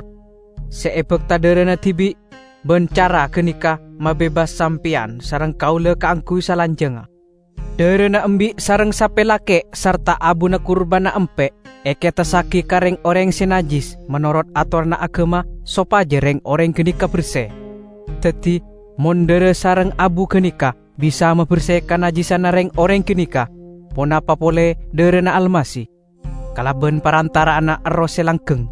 Seebek taderena tibi bencara kenika mabebas sampian sareng kaule kaangkui salanjenga. Derena embi sareng sape lake sarta abuna kurbana empek eke tesaki kareng orang senajis menurut atorna agama sopaje reng orang kenika bersih. Teti mondere sareng abu kenika bisa membersihkan najisan reng orang kenika. Ponapa pole derena almasi. Kalaben parantara anak erose langgeng.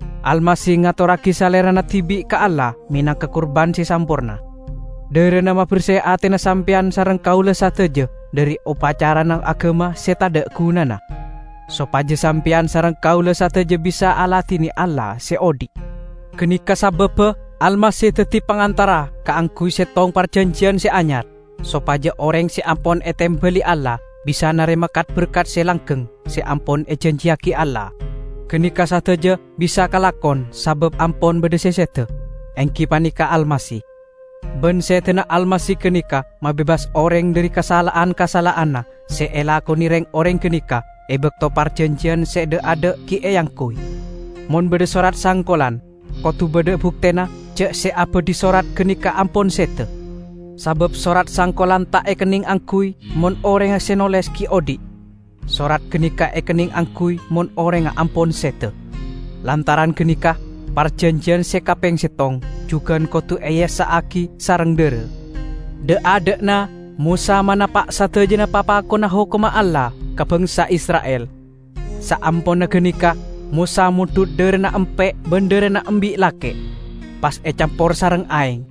Almasi ngatoraki salerana tibi ke Allah minangka kurban si sampurna. Derena membersih atena sampian sareng kaula sateje dari upacara nang agama setada gunana. Sopaje sampian sareng kaula sateje bisa alatini Allah seodi. Kenika sabebe almasih teti pangantara kaangkui setong perjanjian seanyar. Sopaje orang si ampon etembeli Allah bisa naremakat berkat selanggeng seampon janjiaki Allah. Kenika sateje bisa kalakon sabab ampon bedesesete. Engki panika almasi. Ben setena almasi kenika mabebas orang dari kesalahan-kesalahanna seelakoni reng orang kenika bekto parjanjian sede ade ki eyang kui. Mon bede sorat sangkolan kotu bede buktena cek se apa disorat kenika ampon sete. Sabab sorat sangkolan tak ekening angkui mon orang senoles ki odi. Sorat kenika ekening angkui mon orang ampon sete. Lantaran kenika parjanjian sekapeng setong jugan kotu saaki sareng dere. De adekna Musa manapak satejena papakona hukuma Allah ke bangsa Israel. Saampona kenika Musa mutut derena empek benderena embi lake. Pas campur sareng aing.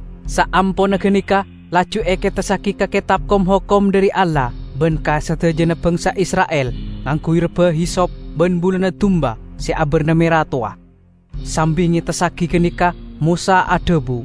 Saampona kenika laju tesaki ke kitab kom hukum dari Allah ben ka satejena bangsa Israel ngangkui rebe hisop ben bulana tumba si aberna meratua. Sambingi tesaki kenika Musa adebu.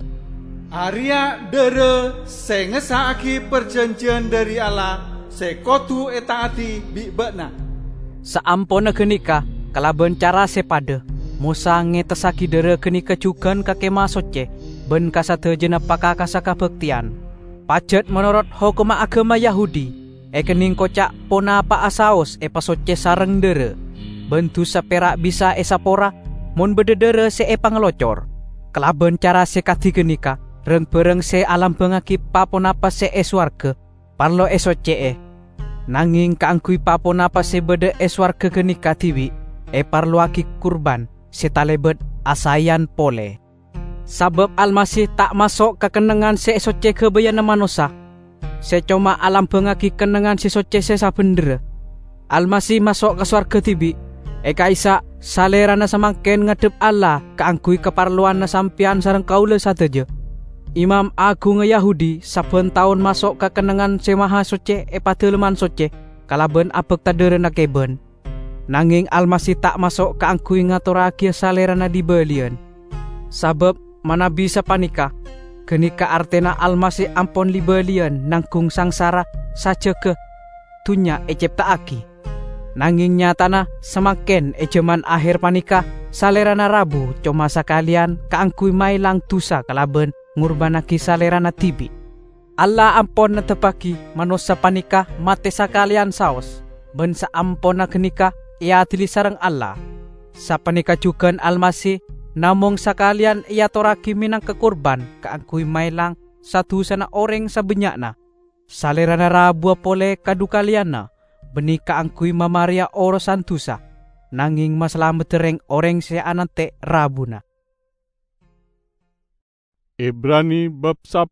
Arya dere sengesaki perjanjian dari Allah sekotu etaati bibekna. Saampona kenika kalaben cara sepade Musa ngetesaki dere kenika jugan kakema soce ben kasatejena pakakasaka bektian. Pajet menurut hukum agama Yahudi ekening kocak pona pa asaos pasoce sareng dere. Bentu saperak bisa esapora mon bededere pangelocor. Kelaben cara sekati kenika reng bereng se alam bengaki paponapa se eswarga parlo esoce nanging kaangkui paponapa se bede eswarga kenika tiwi parlo aki kurban setalebet asayan pole. Sabab almasih tak masuk ke kenengan se esoce kebayana manusia. Se cuma alam bengaki kenengan se soce se sabendere. Almasih masuk ke swarga tibi Eka isa salerana samangken ngadep Allah kaangkui keparluan na sampian sareng kaula sateje. Imam Agung Yahudi saben taun masuk ke kenengan semaha soce pateleman soce kalaben apek taderena keben. Nanging Almasih tak masuk kaangkui ngaturake salerana dibelian. Sabab mana bisa panika kenika artena Almasih ampon libelian nangkung sangsara saja ke tunya eciptaaki. Nanging nyatana semakin ejeman akhir panika salerana Rabu cuma sakalian kaangkui mailang tusa kalaben ngurbanaki salerana tibi. Allah ampon netepaki manusia panika mate sakalian saos ben sa ampon na kenika ia tili sareng Allah. Sa panika jukan Almasih namong sakalian ia toraki minang kekurban kaangkui mailang satu sana orang sabenyakna. Salerana Rabu pole kadukaliana beni kaangkui mamaria oro santusa nanging masalah tereng orang se anante Rabuna. Ibrani bab 10.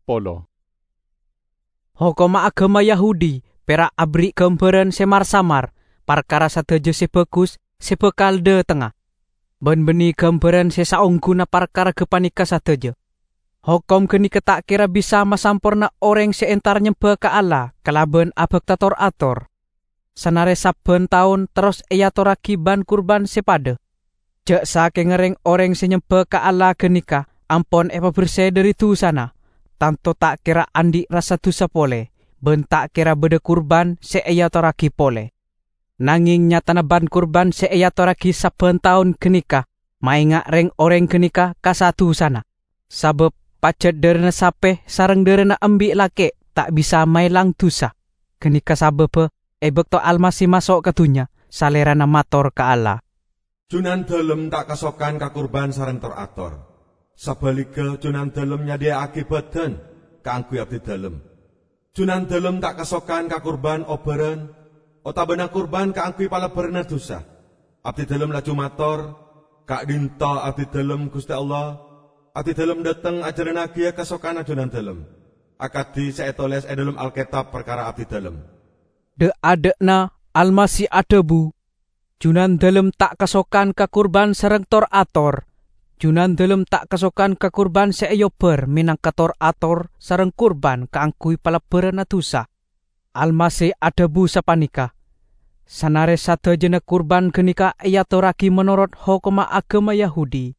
Hokoma agama Yahudi pera abri kemperen semar-samar perkara sateje sebekus sebekalde tengah. Ben beni kemperen sesaungguna perkara kepanika sateje. Hokom keni ketak kira bisa masampurna orang seentar nyembah ke Allah kalaben abek tator ator. Sanare saben taun terus ia toraki ban kurban sepade. Jek saking ngereng orang senyembah ke Allah kenika ampon bersih dari tu sana. Tanto tak kira andi rasa tusa pole. Ben tak kira bede kurban se ia toraki pole. Nanging nyatana ban kurban se ia toraki saben taun kenika. Mainga reng orang kenika kasatu sana. Sabab pacet derena sape sareng derena ambi lake tak bisa mailang tusa. Kenika sabab bekto Almasih masuk ke dunya salerana mator ke Allah. Junan dalem tak kasokan ka kurban sareng teratur. Sabalika junan dalem nyadiakake badan kaangkui abdi dalem. Junan dalem tak kasokan ka kurban oberen otabena kurban kaangkui palaberna dosa. Abdi dalem laju mator kak dinta abdi dalem Gusti Allah. Abdi dalem dateng ajaranake kasokan junan dalem. Akadi saetoles dalam Alkitab perkara abdi dalem. De adekna Almasih adebu. Junan dalem tak kasokan ka kurban sareng tor ator. Junan dalem tak kasokan ka kurban seeyober minang kator ator sareng kurban kaangkui palaberan atusa. Almasih adebu sapanika. Sanare satejena kurban kenika ia toraki menurut hokoma agama Yahudi.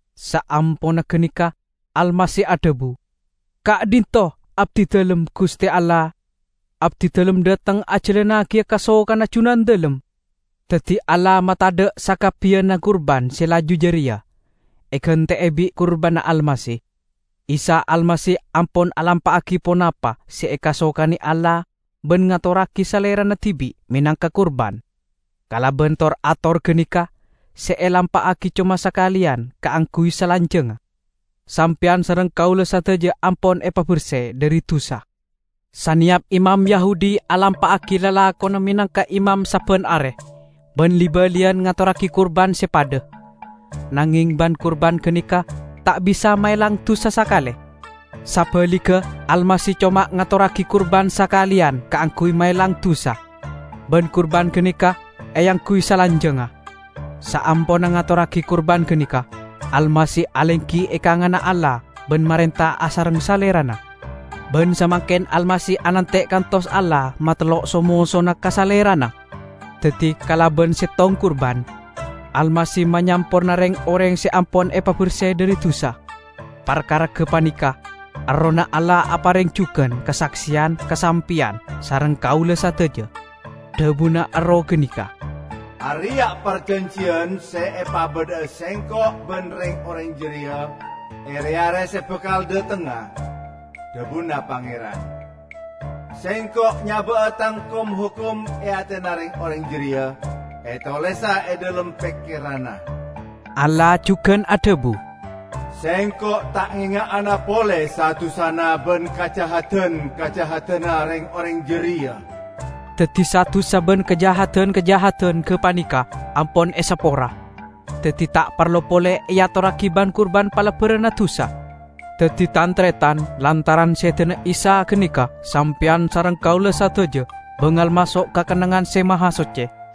Saampona kenika Almasih adebu. Kak dinto abdi dalem Gusti Allah. Abdi dalem datang ajalena kia kasokan acunan dalem. Teti Allah matade sakapian na kurban selaju jeria. Eken te ebi kurban na Almasih. Isa Almasih ampon alampaaki ponapa si ekasokani Allah ben ngatoraki salera na tibi minangka kurban. Kala bentor ator kenika si elampaaki cuma sakalian kaangkui salanjeng. Sampian sareng kaula sateja ampon bersih dari tusa. Saniap imam Yahudi alampaaki lalakon minangka imam saben are. Ben libalian ngatoraki kurban sepade. Nanging ban kurban kenika tak bisa mailang tusa sakale. Sapelika Almasih cuma ngatoraki kurban sakalian kaangkui mailang tusa. Ben kurban kenika eyang kui salanjenga. Saampon ngatoraki kurban kenika Almasih alengki ekangana Allah ben marenta asareng salerana. Ben samaken Almasih anante kantos Allah matelok somoso na kasalerana. Teti kalaben setong kurban Almasih manyampor nareng orang seampon bersih dari dosa. Perkara kepanika arona Allah apareng cuken kesaksian kesampian sareng kaula sateja. Debuna aro genika. Arya perjanjian beda sengkok benreng orang jeria. Area sebekal de tengah. Debuna pangeran. Sengkok nyaba tangkom hukum tenaring orang jeria. Etolesa dalam pekirana. Allah cuken adebu. Sengkok tak ingat anak boleh satu sana ben kajahatan ring orang jeria. Teti satu saben kejahatan kepanika ampon esapora. Teti tak perlu pole ia torakiban kurban palaberan tusa. Teti tantretan lantaran setena Isa kenika sampian sarang kaula sateja bengal masuk ke kenangan semaha soce.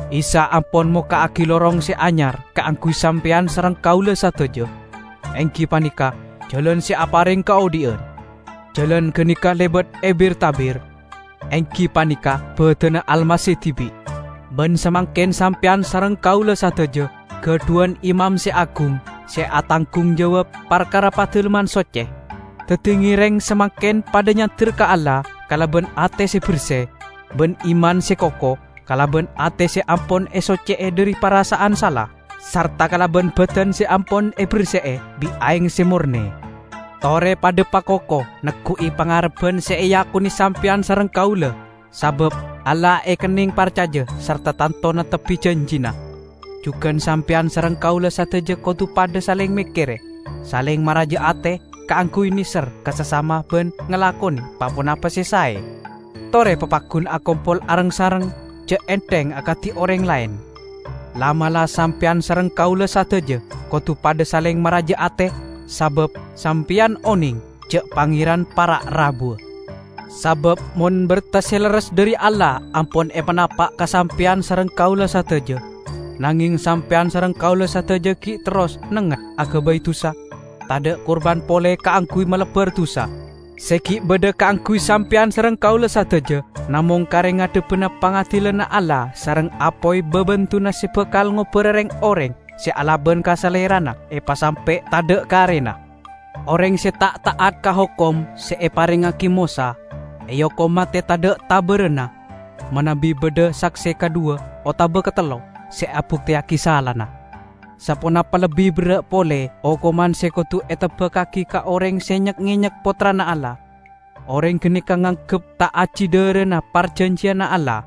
Isa ampon mo kaaki lorong si anyar kaangkui sampean sareng kaula sateja. Engki panika jalan si aparing kaudien. Jalan kenika lebet ebir tabir. Engki panika betena almasih tibi. Ben semangken sampean sareng kaula sateja keduan imam si agung si atanggung jawab perkara patelman soceh. Tetinggi reng semangken pada nyatir ka Allah kalaben ate si bersih. Ben iman si koko kalaben ate si ampon esoce dari perasaan salah, sarta kalaben beten si ampon bersih bi aing si murni. Tore pada pakoko nekui pangareben si yakuni sampian sareng kaula, sabab Allah kening parcaja sarta tantona tepi janjina. Jugan sampian sareng kaula sateja kotu pada saling mikire, saling maraja ate kaangkui niser kasesama ben ngelakoni papun apa si sae. Tore pepakun akompol areng sareng cek enteng akati orang lain. Lamalah sampian sareng kaula sateja kotu pada saling maraja ate sabab sampian oning cek pangeran para rabu. Sabab mon bertaseleres dari Allah ampun penapak kasampian sareng kaula sateja. Nanging sampian sareng kaula sateja ki terus nenget akabai tusa. Tada korban pole kaangkui melebar tusa. Seki beda kaangkui sampian sareng kaula sateja, namung kareng ada pena pangatilan Allah sareng apoi bebentuna si bekal ngopereng oreng si alaben kasalerana pasampe tada karena. Oreng si tak taat ka hukum si parengaki mosa, yokom mate tada taberena. Manabi beda saksi kedua o tabe ketelo si apuk tiaki salana. Sapona lebih berak pole okoman sekotu etebe kaki ka orang senyak nginyak potrana Allah. Orang kenika ngangkep tak aci derena parjanjiana Allah.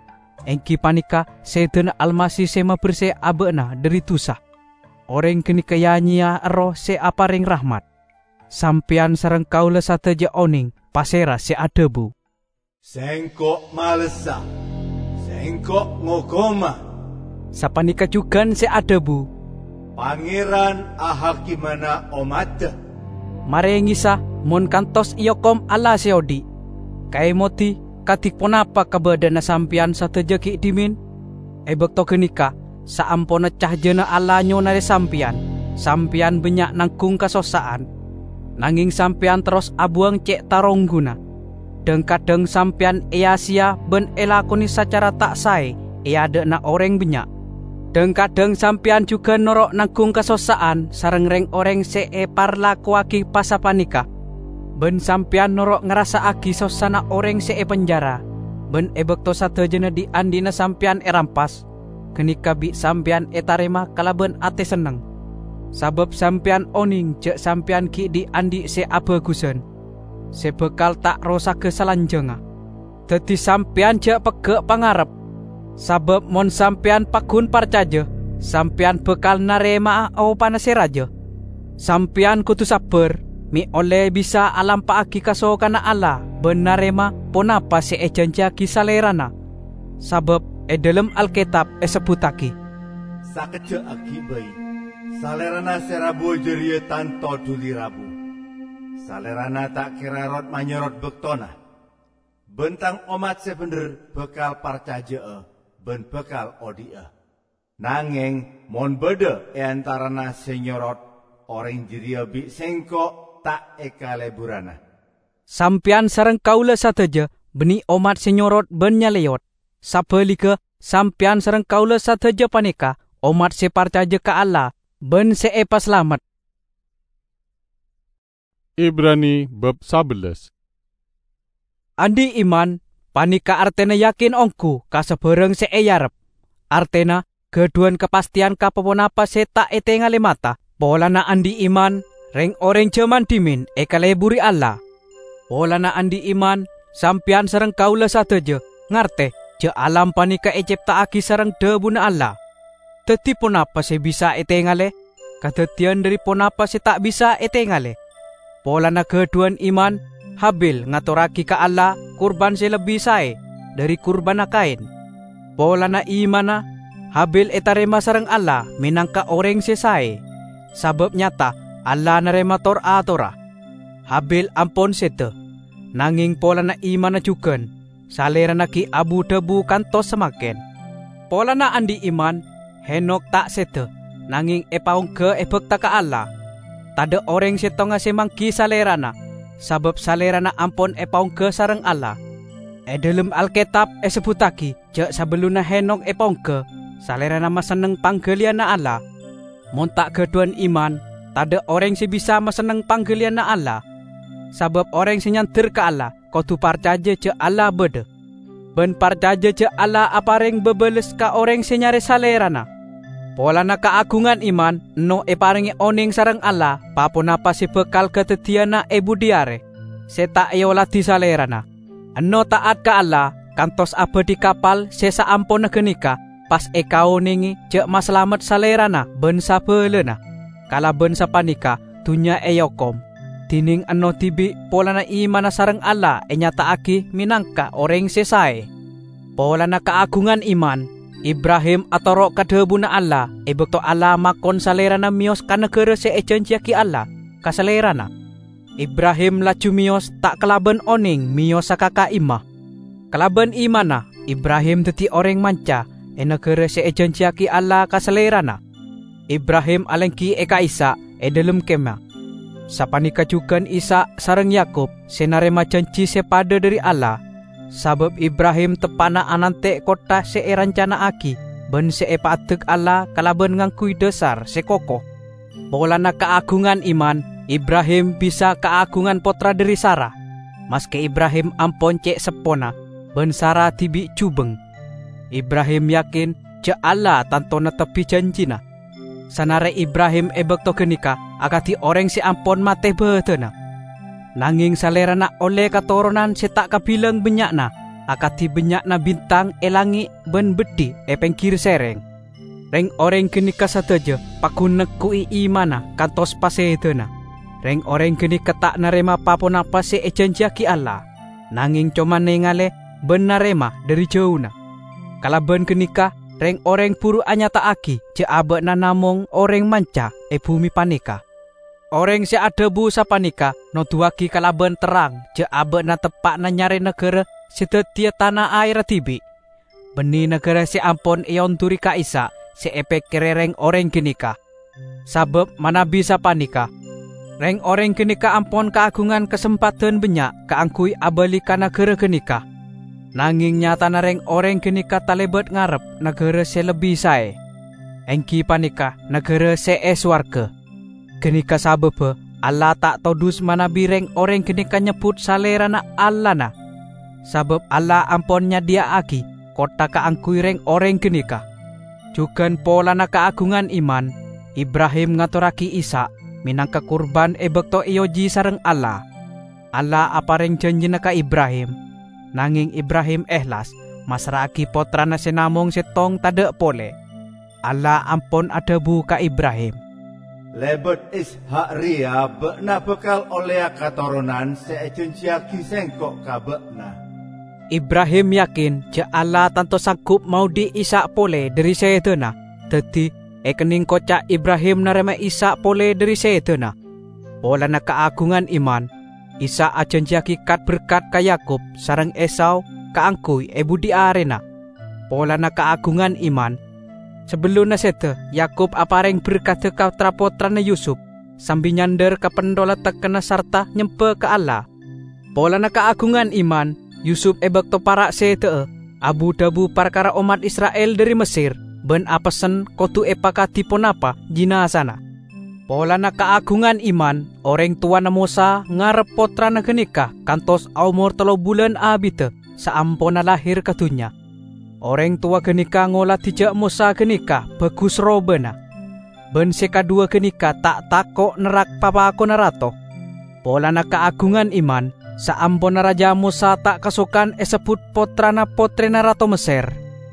Engki panika sedena almasih sema bersih abena dari tusah. Orang kenika yanyia roh se aparing rahmat. Sampian sareng kaula sateja oning pasera se adebu. Sengkok malesa, sengkok ngokoma. Sapanika jugan se adebu. Pangeran ahakimana omata. Marengisa mon kantos iyokom ala seodi. Kai moti katik ponapa kabadana sampian sateja ki dimin. Ebek to kenika saampona cahjena ala nyonare sampian. Sampian benyak nangkung kasosaan. Nanging sampian terus abuang cek tarongguna. Deng kadang sampian sia ben elakoni secara tak sae ada na orang benyak. Dan kadang sampian juga norok nanggung kasosaan sareng reng orang se parlakuaki pasapanika. Ben sampian norok ngerasa aki sosana orang se penjara. Ben bekto satejena di andina sampian rampas. Kenika bi sampian tarema kalaben ate seneng. Sabab sampian oning cek sampian ki di andi se abagusen. Se bekal tak rosa kesalanjenga. Dadi sampian cek pegek pangarep. Sabab mon sampean pakun parcaja, sampean bekal narema au panase raja. Sampean kutu sabar, mi oleh bisa alam paaki kaso kana Allah, benarema ponapa se janjaki salerana. Sabab dalam Alkitab sebutaki. Sakeje akibai, salerana serabu jeria tanto duli rabu. Salerana tak kira rot manyerot bektona. Bentang omat sebener bekal parcaja. Ben bekal odia. Nanging mon beda antarana senyorot orang jiria bi sengko tak ekaleburana. Sampian sareng kaula sateja beni omat senyorot ben nyaleyot. Sapelika sampian sareng kaula sateja paneka omat se parcaja ka Allah ben se selamat. Ibrani bab 11. Andi iman panika artena yakin ongku kasebereng se yarep. Artena keduan kepastian kapaponapa se tak etengale mata. Polana andi iman reng orang jaman dimin kaleburi Allah. Polana andi iman sampian sareng kaula sateja ngarte je alam panika ciptaaki sareng debuna Allah. Teti ponapa se bisa etengale kadetian dari ponapa se tak bisa etengale. Polana keduan iman Habil ngaturaki ka Allah kurban se lebih sae dari kurban kain. Polana imana Habil etarema sareng Allah minangka orang se sae. Sabab nyata Allah narema tor atora. Habil ampon sete. Nanging polana imana juken salerana ki abu debu kantos semakin. Polana andi iman, Henok tak sete, nanging epaung ke ebekta ka Allah. Tada orang setonga semangki salerana, sabab salerana ampon epaung ke sareng Allah. Dalam Alkitab sebutaki, jak sebeluna Henok epaung ke, salerana maseneng panggeliana Allah. Montak keduan iman, tada orang sebisa maseneng panggeliana Allah. Sabab orang senyantir ke Allah, kau tu parcaja je Allah beda. Ben parcaja je Allah apareng bebeles ka orang senyare salerana. Polana keagungan iman, no eparengi oning sareng Allah, papunapa si bekal ketetiana budiare. Seta eolati salerana. No taat ke Allah, kantos abadi kapal sesa ampona kenika, pas ekau ningi je maslamet salerana ben sapelena. Kala ben sapanika, tunya eyokom. Tining ano tibi polana imana sareng Allah nyata aki minangka orang sesai. Polana keagungan iman, Ibrahim atoro kadebuna Allah, bekto Allah makon salerana mios kana kere se janjiaki Allah ka salerana. Ibrahim laju mios tak kelaben oning mios sakaka imah. Kelaben imana, Ibrahim teti orang manca, kere se janjiaki Allah ka salerana. Ibrahim alengki eka Isa dalam kemah. Sapanika jukan Isa sareng Yakub senarema janji sepada dari Allah. Sabab Ibrahim tepana anante kota seerancana aki ben seepatek Allah kalaben ngangkui dasar sekokoh. Polana keagungan iman, Ibrahim bisa keagungan potra dari Sarah. Maske Ibrahim ampon cek sepona ben Sarah tibi cubeng. Ibrahim yakin je Allah tanto netepi janjina. Sanare Ibrahim bekto kenika akati orang si ampon mate betena. Nanging salerana oleh katurunan setak kabilang benyakna, akati benyakna bintang elangi ben bedi pengkir sereng. Reng orang kenika sateja pakunek kui imana kantos pasetena. Reng orang kenika tak narema papona pase janjiaki Allah. Nanging cuma nengale ben narema dari jauhna. Kala ben kenika reng orang puru anyata aki je abe nanamong orang manca bumi panika. Orang si adebu sapanika no tuaki kalaben terang je abe na tepak na nyare negara setetia tanah air tibi. Beni negara si ampon eon turi ka Isa si epek kereng orang kenika. Sabab manabi sapanika. Reng orang kenika ampon keagungan kesempatan benyak keangkui abali ka negara kenika. Nanging nyata nareng orang kenika talebet ngarep negara se lebih sae. Engki panika negara se swarga. Kenika sabab Allah tak todus mana bireng orang kenika nyebut salerana Allah na. Sabab Allah amponnya dia aki kota kaangkui reng orang kenika. Jugan polana keagungan iman, Ibrahim ngaturaki Isa minangka kurban bekto ioji sareng Allah. Allah apareng janjina ka Ibrahim. Nanging Ibrahim ehlas masraki potrana senamong setong tade pole. Allah ampon adebu ka Ibrahim. Lebet Ishak ria bekna bekal oleh katurunan sejanjiaki sengkok ka bekna. Ibrahim yakin je Allah tanto sanggup mau di Ishak pole dari setena. Teti kening kocak Ibrahim narema Ishak pole dari setena. Polana keagungan iman, Isa ajanjiaki kat berkat ka Yakub sareng Esau kaangkui budi arena. Polana keagungan iman, sebelum nasete Yakub apareng berkat ka trapotrana Yusuf sambil nyander ka pendola tekena sarta nyempe ke Allah. Polana keagungan iman, Yusuf bekto para sete abu dabu perkara umat Israel dari Mesir ben apesen kotu epakati ponapa jinasana. Polana keagungan iman, orang tua na Musa ngarep potra na kenika kantos umur 3 bulan abite saampona lahir katunya. Orang tua kenika ngolah tijak Musa kenika bagus robena. Ben sekadua kenika tak takok nerak papako narato. Polana keagungan iman, saampona Raja Musa tak kasukan sebut potra na potre narato Mesir.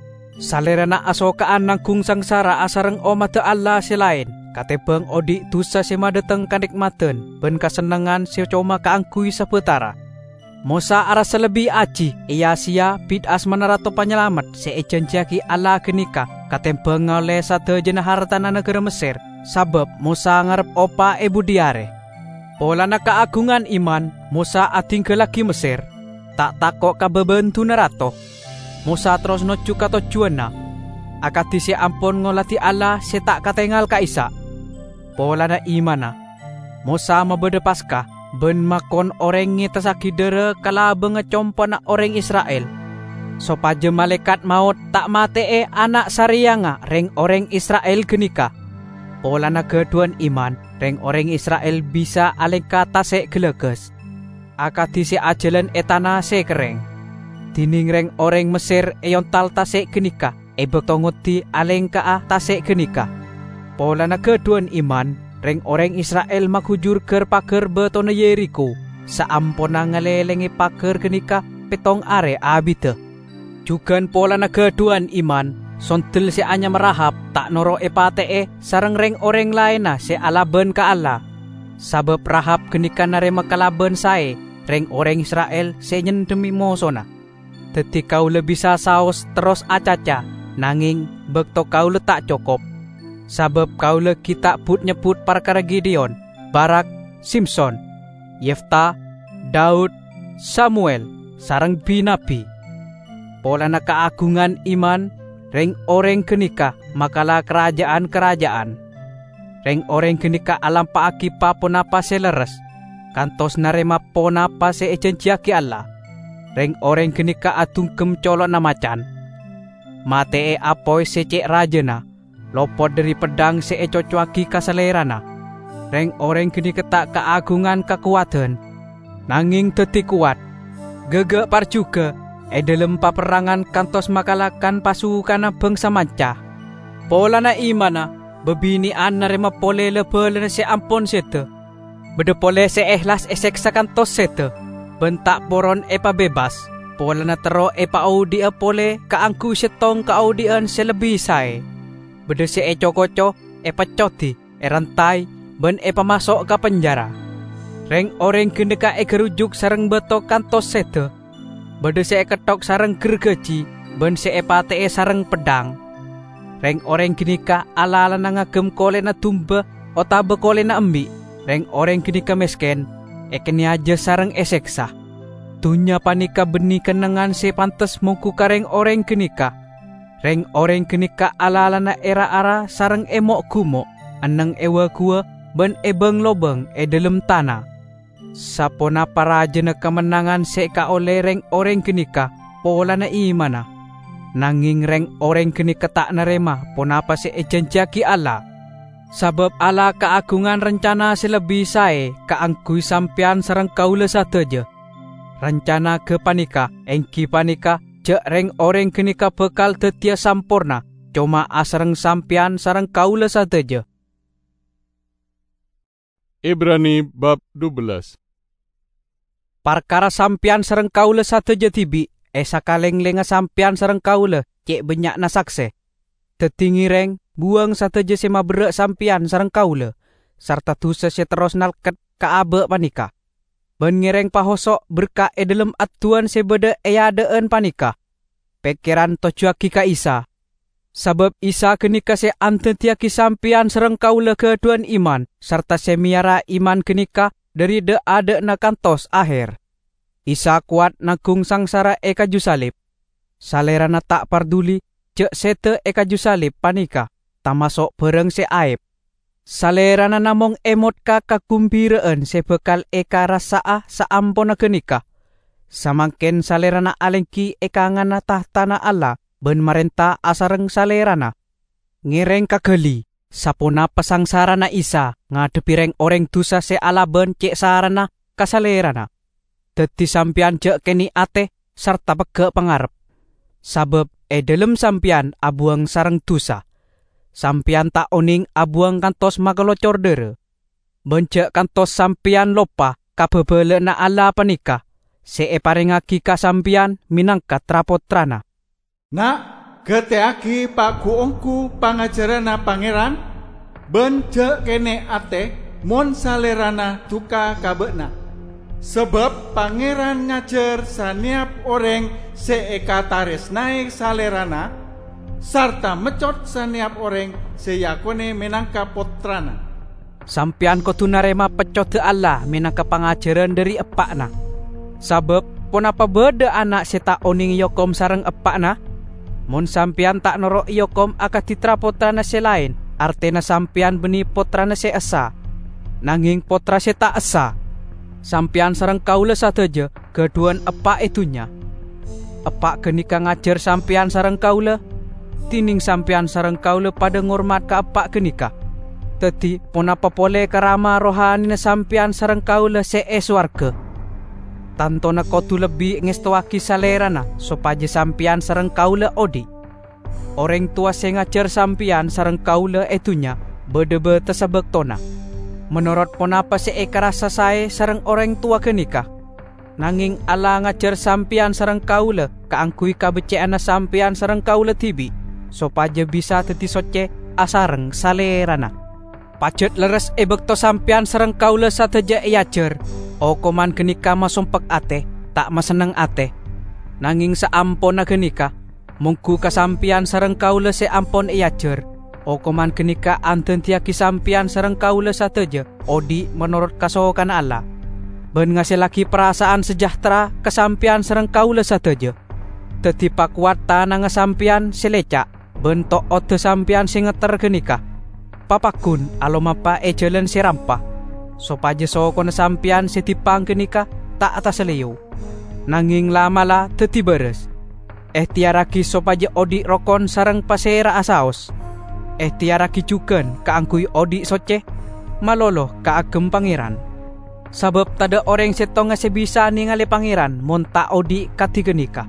Salerana asokaan nangkung sangsara asareng omate Allah selain. Katebeng odi dosa sema dateng kanikmaten ben kasenengan secoma kaangkui sepetara. Musa aras lebih aji ia sia bid asmanarato penyelamat sejanjiaki Allah kenika katebeng oleh satu jenah hartana negara Mesir sabab Musa ngarep opa budiare. Polana keagungan iman, Musa ating lagi Mesir tak takok kabebentu narato. Musa terus nocu kato juana. akati si ampun ngolati Allah si tak katengal ka Isa. Polana imana, Musa mabede Paskah, ben makon orang ngitasaki dere kalabeng ngecompo na orang Israel. Sopaje malaikat maut tak mate anak sarianga reng orang Israel genika. Polana keduan iman, reng orang Israel bisa alengka tasek geleges. Akati si ajalan etana se kereng. Dining reng orang Mesir eyontal tasek genika, bektonguti alengka tasek genika. Polana keduan iman, reng orang Israel makhujur ker paker betone Yeriko, saampona ngalelengi paker genika petong are abite. Jugan polana keduan iman, sontel si anya merahap tak noro epate sareng reng orang lain se alaben ka Allah. Sabab rahap genika narema kalaben sae, reng orang Israel se nyendemi mosona. Teti kau lebih bisa saos terus acaca, nanging bekto kau letak cokop. Sabab kau le kita put nyebut perkara Gideon, Barak, Simson, Yefta, Daud, Samuel, sareng binabi. Polana keagungan iman, reng orang genika makalah kerajaan-kerajaan. Reng orang genika alam paaki pa ponapa seleres, kantos narema ponapa se ejenjiaki Allah. Reng orang genika atungkem colok namacan. Mate apoy secek rajena, lopot dari pedang se cocoaki kasalerana. Reng orang genika tak keagungan kekuatan, nanging teti kuat. Gege parjuga, dalam paperangan kantos makalakan pasukan bangsa manca. Polana imana, bebinian narema pole lebelen se ampon sete. Bede pole se ikhlas eseksa kantos sete. Bentak poron epa bebas, polana tero epa audia pole kaangku setong ka audian selebih sae. Bede se cokoco epa coti, rantai, ben epa masuk ke penjara. Reng orang gendeka gerujuk sareng betok kantos sete. Bede se ketok sareng gergaji, ben se epa te sareng pedang. Reng orang genika ala-ala nangagem kole na tumba, otabe kole na embi. Reng orang genika mesken, ekeni aja sareng eseksa. Tunya panika beni kenangan se pantes mungku kareng orang genika. Reng orang genika ala-ala na era-ara sareng emok gumo, anang ewa gua ben ebeng lobeng dalam tanah. Sapona paraja na kemenangan se ka oleh reng orang genika, pola na imana. Nanging reng orang genika tak narema ponapa se ejenjaki Allah. Sabab Allah keagungan rencana selebih sae kaangkui sampian sareng kaula sateja. Rencana ke panika, engki panika, cek reng orang genika bekal tetia sampurna, cuma asareng sampian sareng kaula sateja. Ibrani bab 12. Perkara sampian sareng kaula sateja tibi, sakaleng-lenga sampian sareng kaula, cek banyak na sakse. Tetingi reng, buang sateja sema berek sampian sareng kaula, sarta tusa se terus nalket ka abe panika. Ben ngereng pahosok berka dalam atuan sebeda eyadeen panika. Pekiran tojuaki ka Isa. Sabab Isa kenika se antentiaki sampian sareng kaula keduan iman, sarta semiara iman kenika dari de ade na kantos akhir. Isa kuat nagung sangsara kaju salib. Salerana tak parduli, cek sete kaju salib panika, tamasok bareng se aib. Salerana namong emot ka kakumbiraan sebekal eka rasaa saampona kenika. Samangken salerana alengki eka ngana tahtana Allah ben marenta asareng salerana. Ngereng kageli, sapona pasangsarana Isa ngadepi reng oreng dosa se alaben cek sarana kasalerana. Dadi sampian jek keni ate sarta pege pangarep. Sabab dalam sampian abuang sareng dosa. Sampian tak oning abuang kantos magalocor dere. Bencek kantos sampian lopa kabebele na Allah panika. Se parengaki ka sampian minangka trapotrana. Nak, geteaki pak kuongku pangajarana pangeran, bencek kene ate mon salerana tuka kabekna. Sebab pangeran ngajar saniap orang seeka tares naik salerana, sarta mecot saniap orang seyakone menangka potrana. Sampian kudu narema pecot Allah menangka pangajaran dari epakna. Sabab ponapa beda anak seta oning yokom sareng epakna? Mun sampian tak norok iyokom akati tra potrana se lain, artena sampian beni potrana se esa. Nanging potra se tak esa. Sampian sareng kaula sateja keduan epak itunya. Epak kenika ngajar sampian sareng kaula. Tining sampian sareng kaula pada ngormat ka epak kenika. Teti ponapa pole karama rohani na sampian sareng kaula se swarga. Tantona kotu lebih ngestuaki salerana sopaja sampian sareng kaula odi. Orang tua se ngajar sampian sareng kaula etunya bedebe tesebek tona. Menurut ponapa se karasa sae sareng orang tua kenika. Nanging ala ngajar sampian sareng kaula kaangkui kabeceana sampian sareng kaula tibi sopaja bisa teti soce asareng salerana. Pacet leres bekto sampian sareng kaula sateja yajer. O koman kenika masumpek ate, tak maseneng ate. Nanging saampona kenika, mungku kasampian sareng kaula se ampon yajer. O koman kenika anten tiaki sampian sareng kaula sateja, odi menurut kasokan Allah. Ben ngasilaki perasaan sejahtera kasampian sareng kaula sateja. Tetipa kuat tanang sampian selecak, bentok ote sampian singeter kenika. Papakun alomapa jalan sirampah. Sopaja sokon sampian setipang kenika tak atas leo. Nanging lamala teti beres. Tiaraki sopaja odi rokon sareng pasera asaos. Tiaraki cuken kaangkui odi soce malolo kaagem pangeran. Sabab tada orang setonga sebisa ningali pangeran monta odi kati kenika.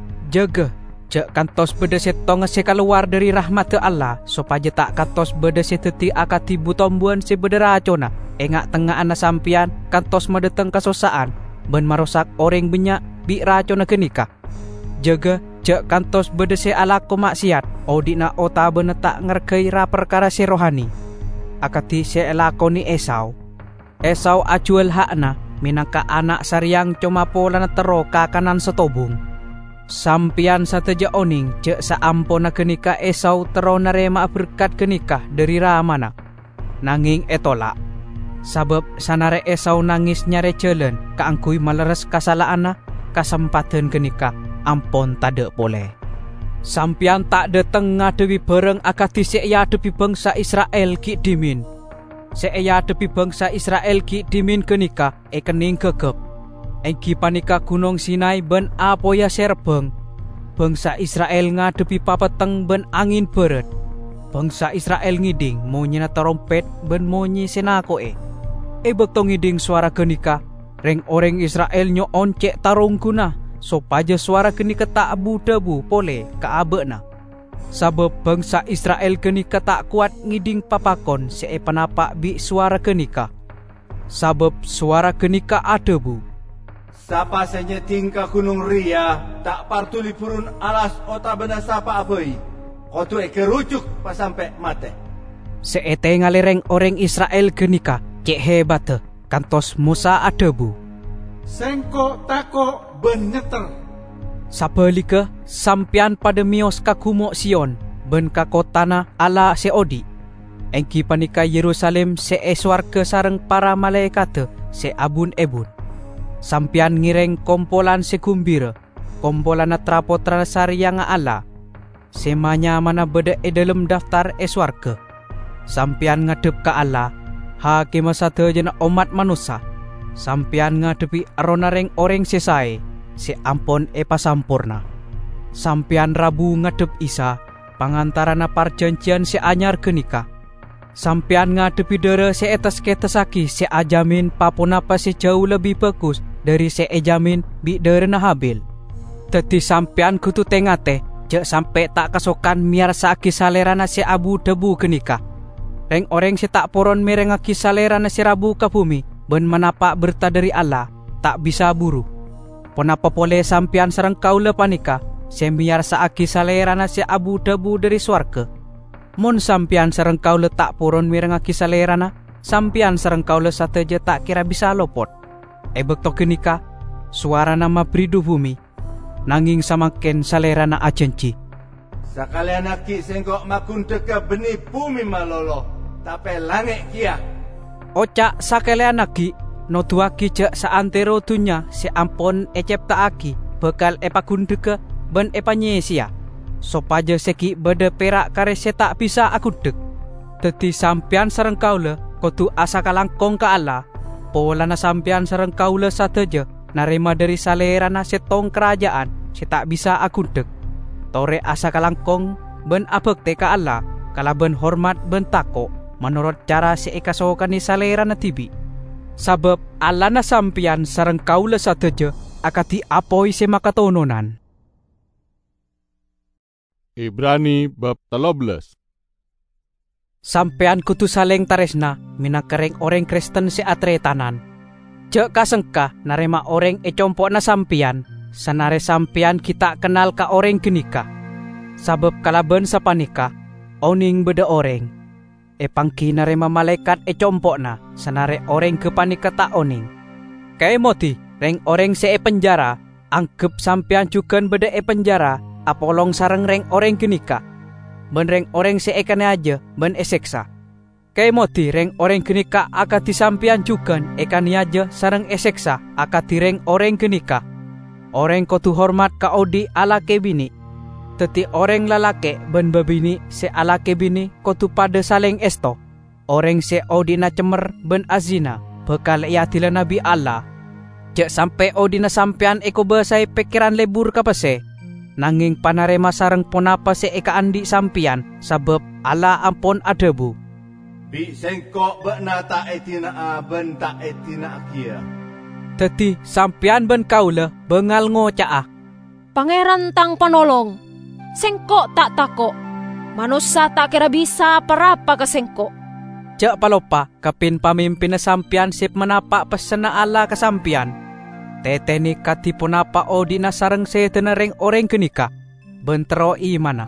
Jaga cek kantos beda setonga se keluar dari rahmat Allah sopaja tak kantos beda seteti akati butombuan se beda racona. Engak tengah anak sampian kantos madeteng kasosaan ben marosak orang banyak bi racona kenika. Jaga cek kantos bedese alako maksiat odina ota ben tak ngerkei ra perkara se rohani. Akati se lakoni Esau. Esau ajual hakna minangka anak sariang cuma pola tero kakanan setobung. Sampian sateja oning cek saampona kenika Esau tero narema berkat kenika dari ramana. Nanging etolak. Sabab sanare Esau nangis nyare celen kaangkui maleres kasalaana kasempatan kenika ampon tade pole. Sampian tak dateng ngadewi bareng akati seya depi bangsa Israel ki dimin. Seya depi bangsa Israel ki dimin kenika kening kegep. Engki panika gunung Sinai ben apoya serbeng. Bangsa Israel ngadepi papeteng ben angin beret. Bangsa Israel ngiding monyi na trompet ben monyi senakoe. Bekto ngiding suara kenika, reng orang Israel nyo oncek tarung guna, sopaja suara kenika tak abu-dabu pole kaabekna. Sabab bangsa Israel kenika tak kuat ngiding papakon seepanapak bi suara kenika. Sabab suara kenika adebu. Sapa senyeting ka gunung Ria, tak partuli purun alas ota benda sapa abai. Kotu kerucuk pas sampai mate. Seete ngalereng orang Israel kenika. Cek hebate kantos Musa adebu. Sengko tako ben ngeter. Sabalika sampian pada mios kakumok Sion ben kakotana ala seodi. Engki panika Yerusalem se eswarga sareng para malaikate se abun-ebun. Sampian ngireng kompolan se kumbira, kompolan trapotra sariang ala. Semanya mana beda dalam daftar eswarga. Sampian ngadep ka Allah. Hakim satu jena umat manusia. Sampian ngadepi aronareng orang sesai. Se ampon pasampurna. Sampian Rabu ngadep Isa. Pangantarana parjanjian se anyar kenika. Sampian ngadepi dere se etas ketesaki se ajamin papunapa se jauh lebih bagus dari se ejamin bi dere na Habil. Teti sampian kutu tengate. Cek sampai tak kasokan miar saaki salerana se abu debu kenika. Reng orang si tak poron merengaki salerana si rabu ke bumi ben menapak berta dari Allah tak bisa buru. Ponapa pole sampian sareng kaula panika sembiar saaki salerana si abu debu dari swarga. Mun sampian sareng kaula tak poron merengaki salerana, sampian sareng kaula sateja tak kira bisa lopot. Bekto kenika suara nama bridu bumi nanging samaken salerana ajenci. Sakalian aki senggok makun deka benih bumi malolo. Tapi langit kia. Ocak sakalian aki notuaki cek saantero dunya se ampon ecep taaki bekal epakun deka ben epanyesiya. sopaja seki beda perak kare se tak bisa aku dek. Teti sampian sareng kaula kotu asa kalangkong ka Allah. Polana sampian sareng kaula sateja narima dari salerana setong kerajaan se tak bisa aku dek. Tore asa kalangkong ben abekte ka Allah kalaben hormat ben tako menurut cara se ekasokan ni salerana tibi. Sabab Allah na sampian sareng kaula sateja akati apoi se makatononan. Ibrani bab 13. Sampean kutu saleng taresna minakereng orang Kristen se atretanan. Cek kasengka narema orang ecompo na sampian, sanare sampian kita kenal ka orang genika. Sabab kalaben sapanika, oning beda orang. Pangki narema malaikat ecompo na, sanare orang kepanika tak oning. Kaya moti, reng orang se penjara, angkep sampian cuken beda penjara, apolong sareng reng orang genika. Ben reng orang se ekane aja, ben eseksa. Kaya moti reng orang genika akati sampian cuken ekani aja sareng eseksa akati reng orang genika. Orang kotu hormat ka odi ala kebini. Teti orang lalake ben babini se ala kebini kotu pada saleng esto. Orang se odi na cemer ben azina bekal iatila nabi Allah. Cek sampai odi na sampian eko besai pikiran lebur kapase. Nanging panarema sareng ponapa se eka andi sampian sabab Allah ampon adebu. Bi sengkok bekna tak etina ben tak etina kia. Teti sampian ben kaula bengal ngocaah. Pangeran tang penolong, sengkok tak tako. Manusia tak kira bisa perapa ke sengkok. Cek palopa kapin pamimpin na sampian sip menapak pesena Allah kesampian. Teteni kati ponapa odi na sareng setena reng orang kenika. Bentero imana.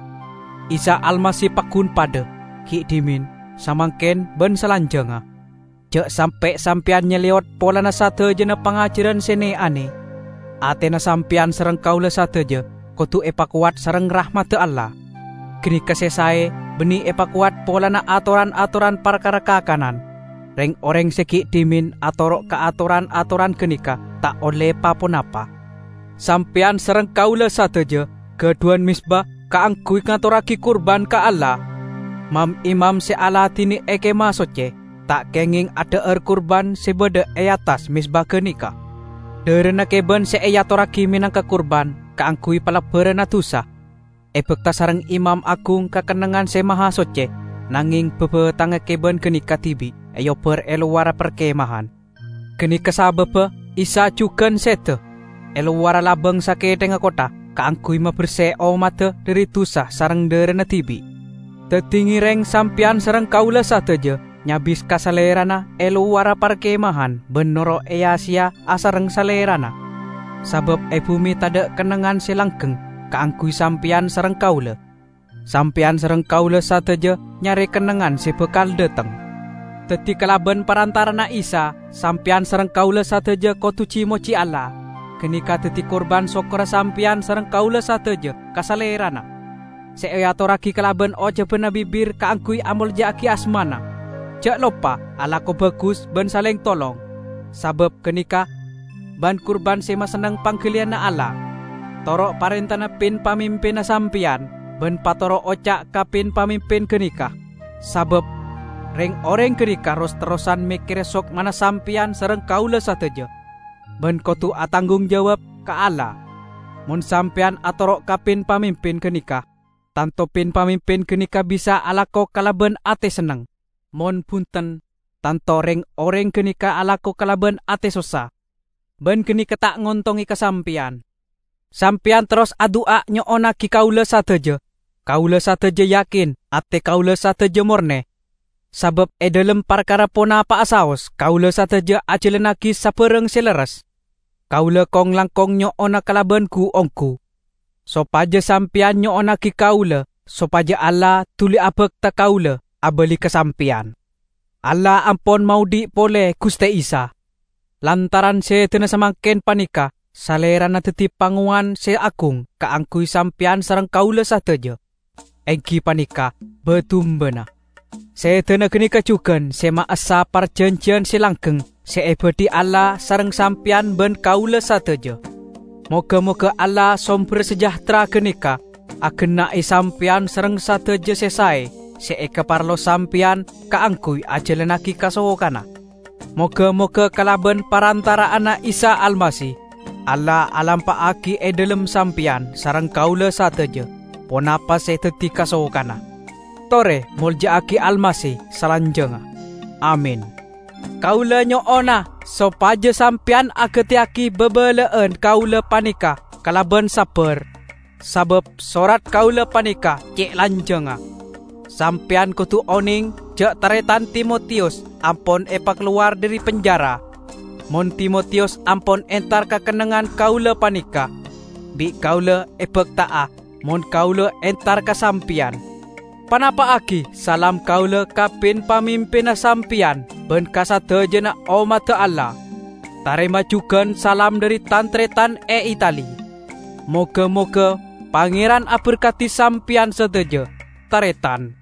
Isa almasih pakun pada ki dimin samangken ben selanjanga. Cek sampai sampian nyeliot pola na sate je na pengajaran sene ane. Ate na sampian sareng kaula sate je kotu epakuat sareng rahmat Allah. Kini kesesae beni epakuat pola na atoran-atoran perkara kakanan. Reng orang seki dimin atorok ke atoran-atoran kenika tak oleh paponapa. Sampian sareng kaula sate je keduan misbah kaangkui ngaturaki kurban ka Allah. Mam imam se alatini eke masoce tak kenging ada kurban sebeda atas misbah kenika. Derena keben se ayatoraki minang ke kurban kaangkui palaberan atusa. Ebekta sareng imam agung kakenangan se maha soce nanging bebetang keben kenika tibi ayo per eluara perkemahan. Kenika sabebe isa cuken sete eluara labeng sake tengah kota kaangkui maberse o mata dari tusa sareng derena tibi. Tetinggi reng sampian sareng kaula sateja nyabis kasalerana eluara perkemahan benoro easia asareng salerana. Sabab bumi tada kenangan selangkeng kaangkui sampian sareng kaula. Sampian sareng kaula sateja nyari kenangan sebekal deteng. Teti kalaben parantarana Isa sampian sareng kaula sateja kotuci moci Allah. Kenika teti korban sokora sampian sareng kaula sateja kasalerana. Seayatoraki kalaben oja bena bibir kaangkui amol jaki asmana. Cek lopa ala ko bagus ben saleng tolong. Sabab kenika ban kurban sema senang pangkilian na Allah. Torok parentana pin pamimpin na sampian ben patoro ocak kapin pamimpin kenika. Sabab reng orang kenika ros terosan mikir sok mana sampian sareng kaula sateja. Ben kotu atanggung jawab ka Allah. Mun sampian atorok kapin pamimpin kenika. Tanto pin pamimpin kenika bisa alako kalaben ate seneng. Mon punten, tanto reng orang kenika alako kalaben ate sosa. Ben kenika tak ngontongi kesampian. Sampian terus adua nyoona ki kaula sateja. Kaula sateja yakin ate kaula sateja morne. Sabab edalem perkara pona pa asaos kaula sateja ajelenaki sapereng seleres. Kaula kong langkong nyoona kalaben ku ongku. Sopaja sampian nyoona ki kaula, sopaja Allah tuli abek ta kaula, abeli kesampian. Allah ampon maudi pole Gusti Isa. Lantaran se tena samangken panika, salerana teti panguan se agung, kaangkui sampian sareng kaula sateja. Engki panika, betumbena. Se tena kenika cuken, se maasa perjanjian silangkeng, se ebedi Allah sareng sampian ben kaula sateja. Moga-moga Allah sumber sejahtera kenika Agenai sampian sereng sateje sesai, seeka parlo sampian kaangkui ajelenaki kasowokana. Moga-moga kalaben parantara anak Isa Almasih, Allah alampaaki dalam sampian sareng kaula sateje, ponapa seteti kasowokana. Tore muljaaki Almasih salanjenga. Amin. Kaula nyoona sopaje sampian aketiaki bebeleen kaula panika kalaben saper. Sabab sorat kaula panika cek lanjenga. Sampian kutu oning jak taretan Timotius ampon epa keluar dari penjara. Mon Timotius ampon entar kekenangan kaula panika. Bi kaula epek ta'a mon kaula entar ka sampian. Panapa aki salam kaula kapin pamimpin sampian ben kasadejena omata Allah. Tarema juga salam dari tantretan Itali. Moga-moga Pangeran aberkati sampian seteje taretan.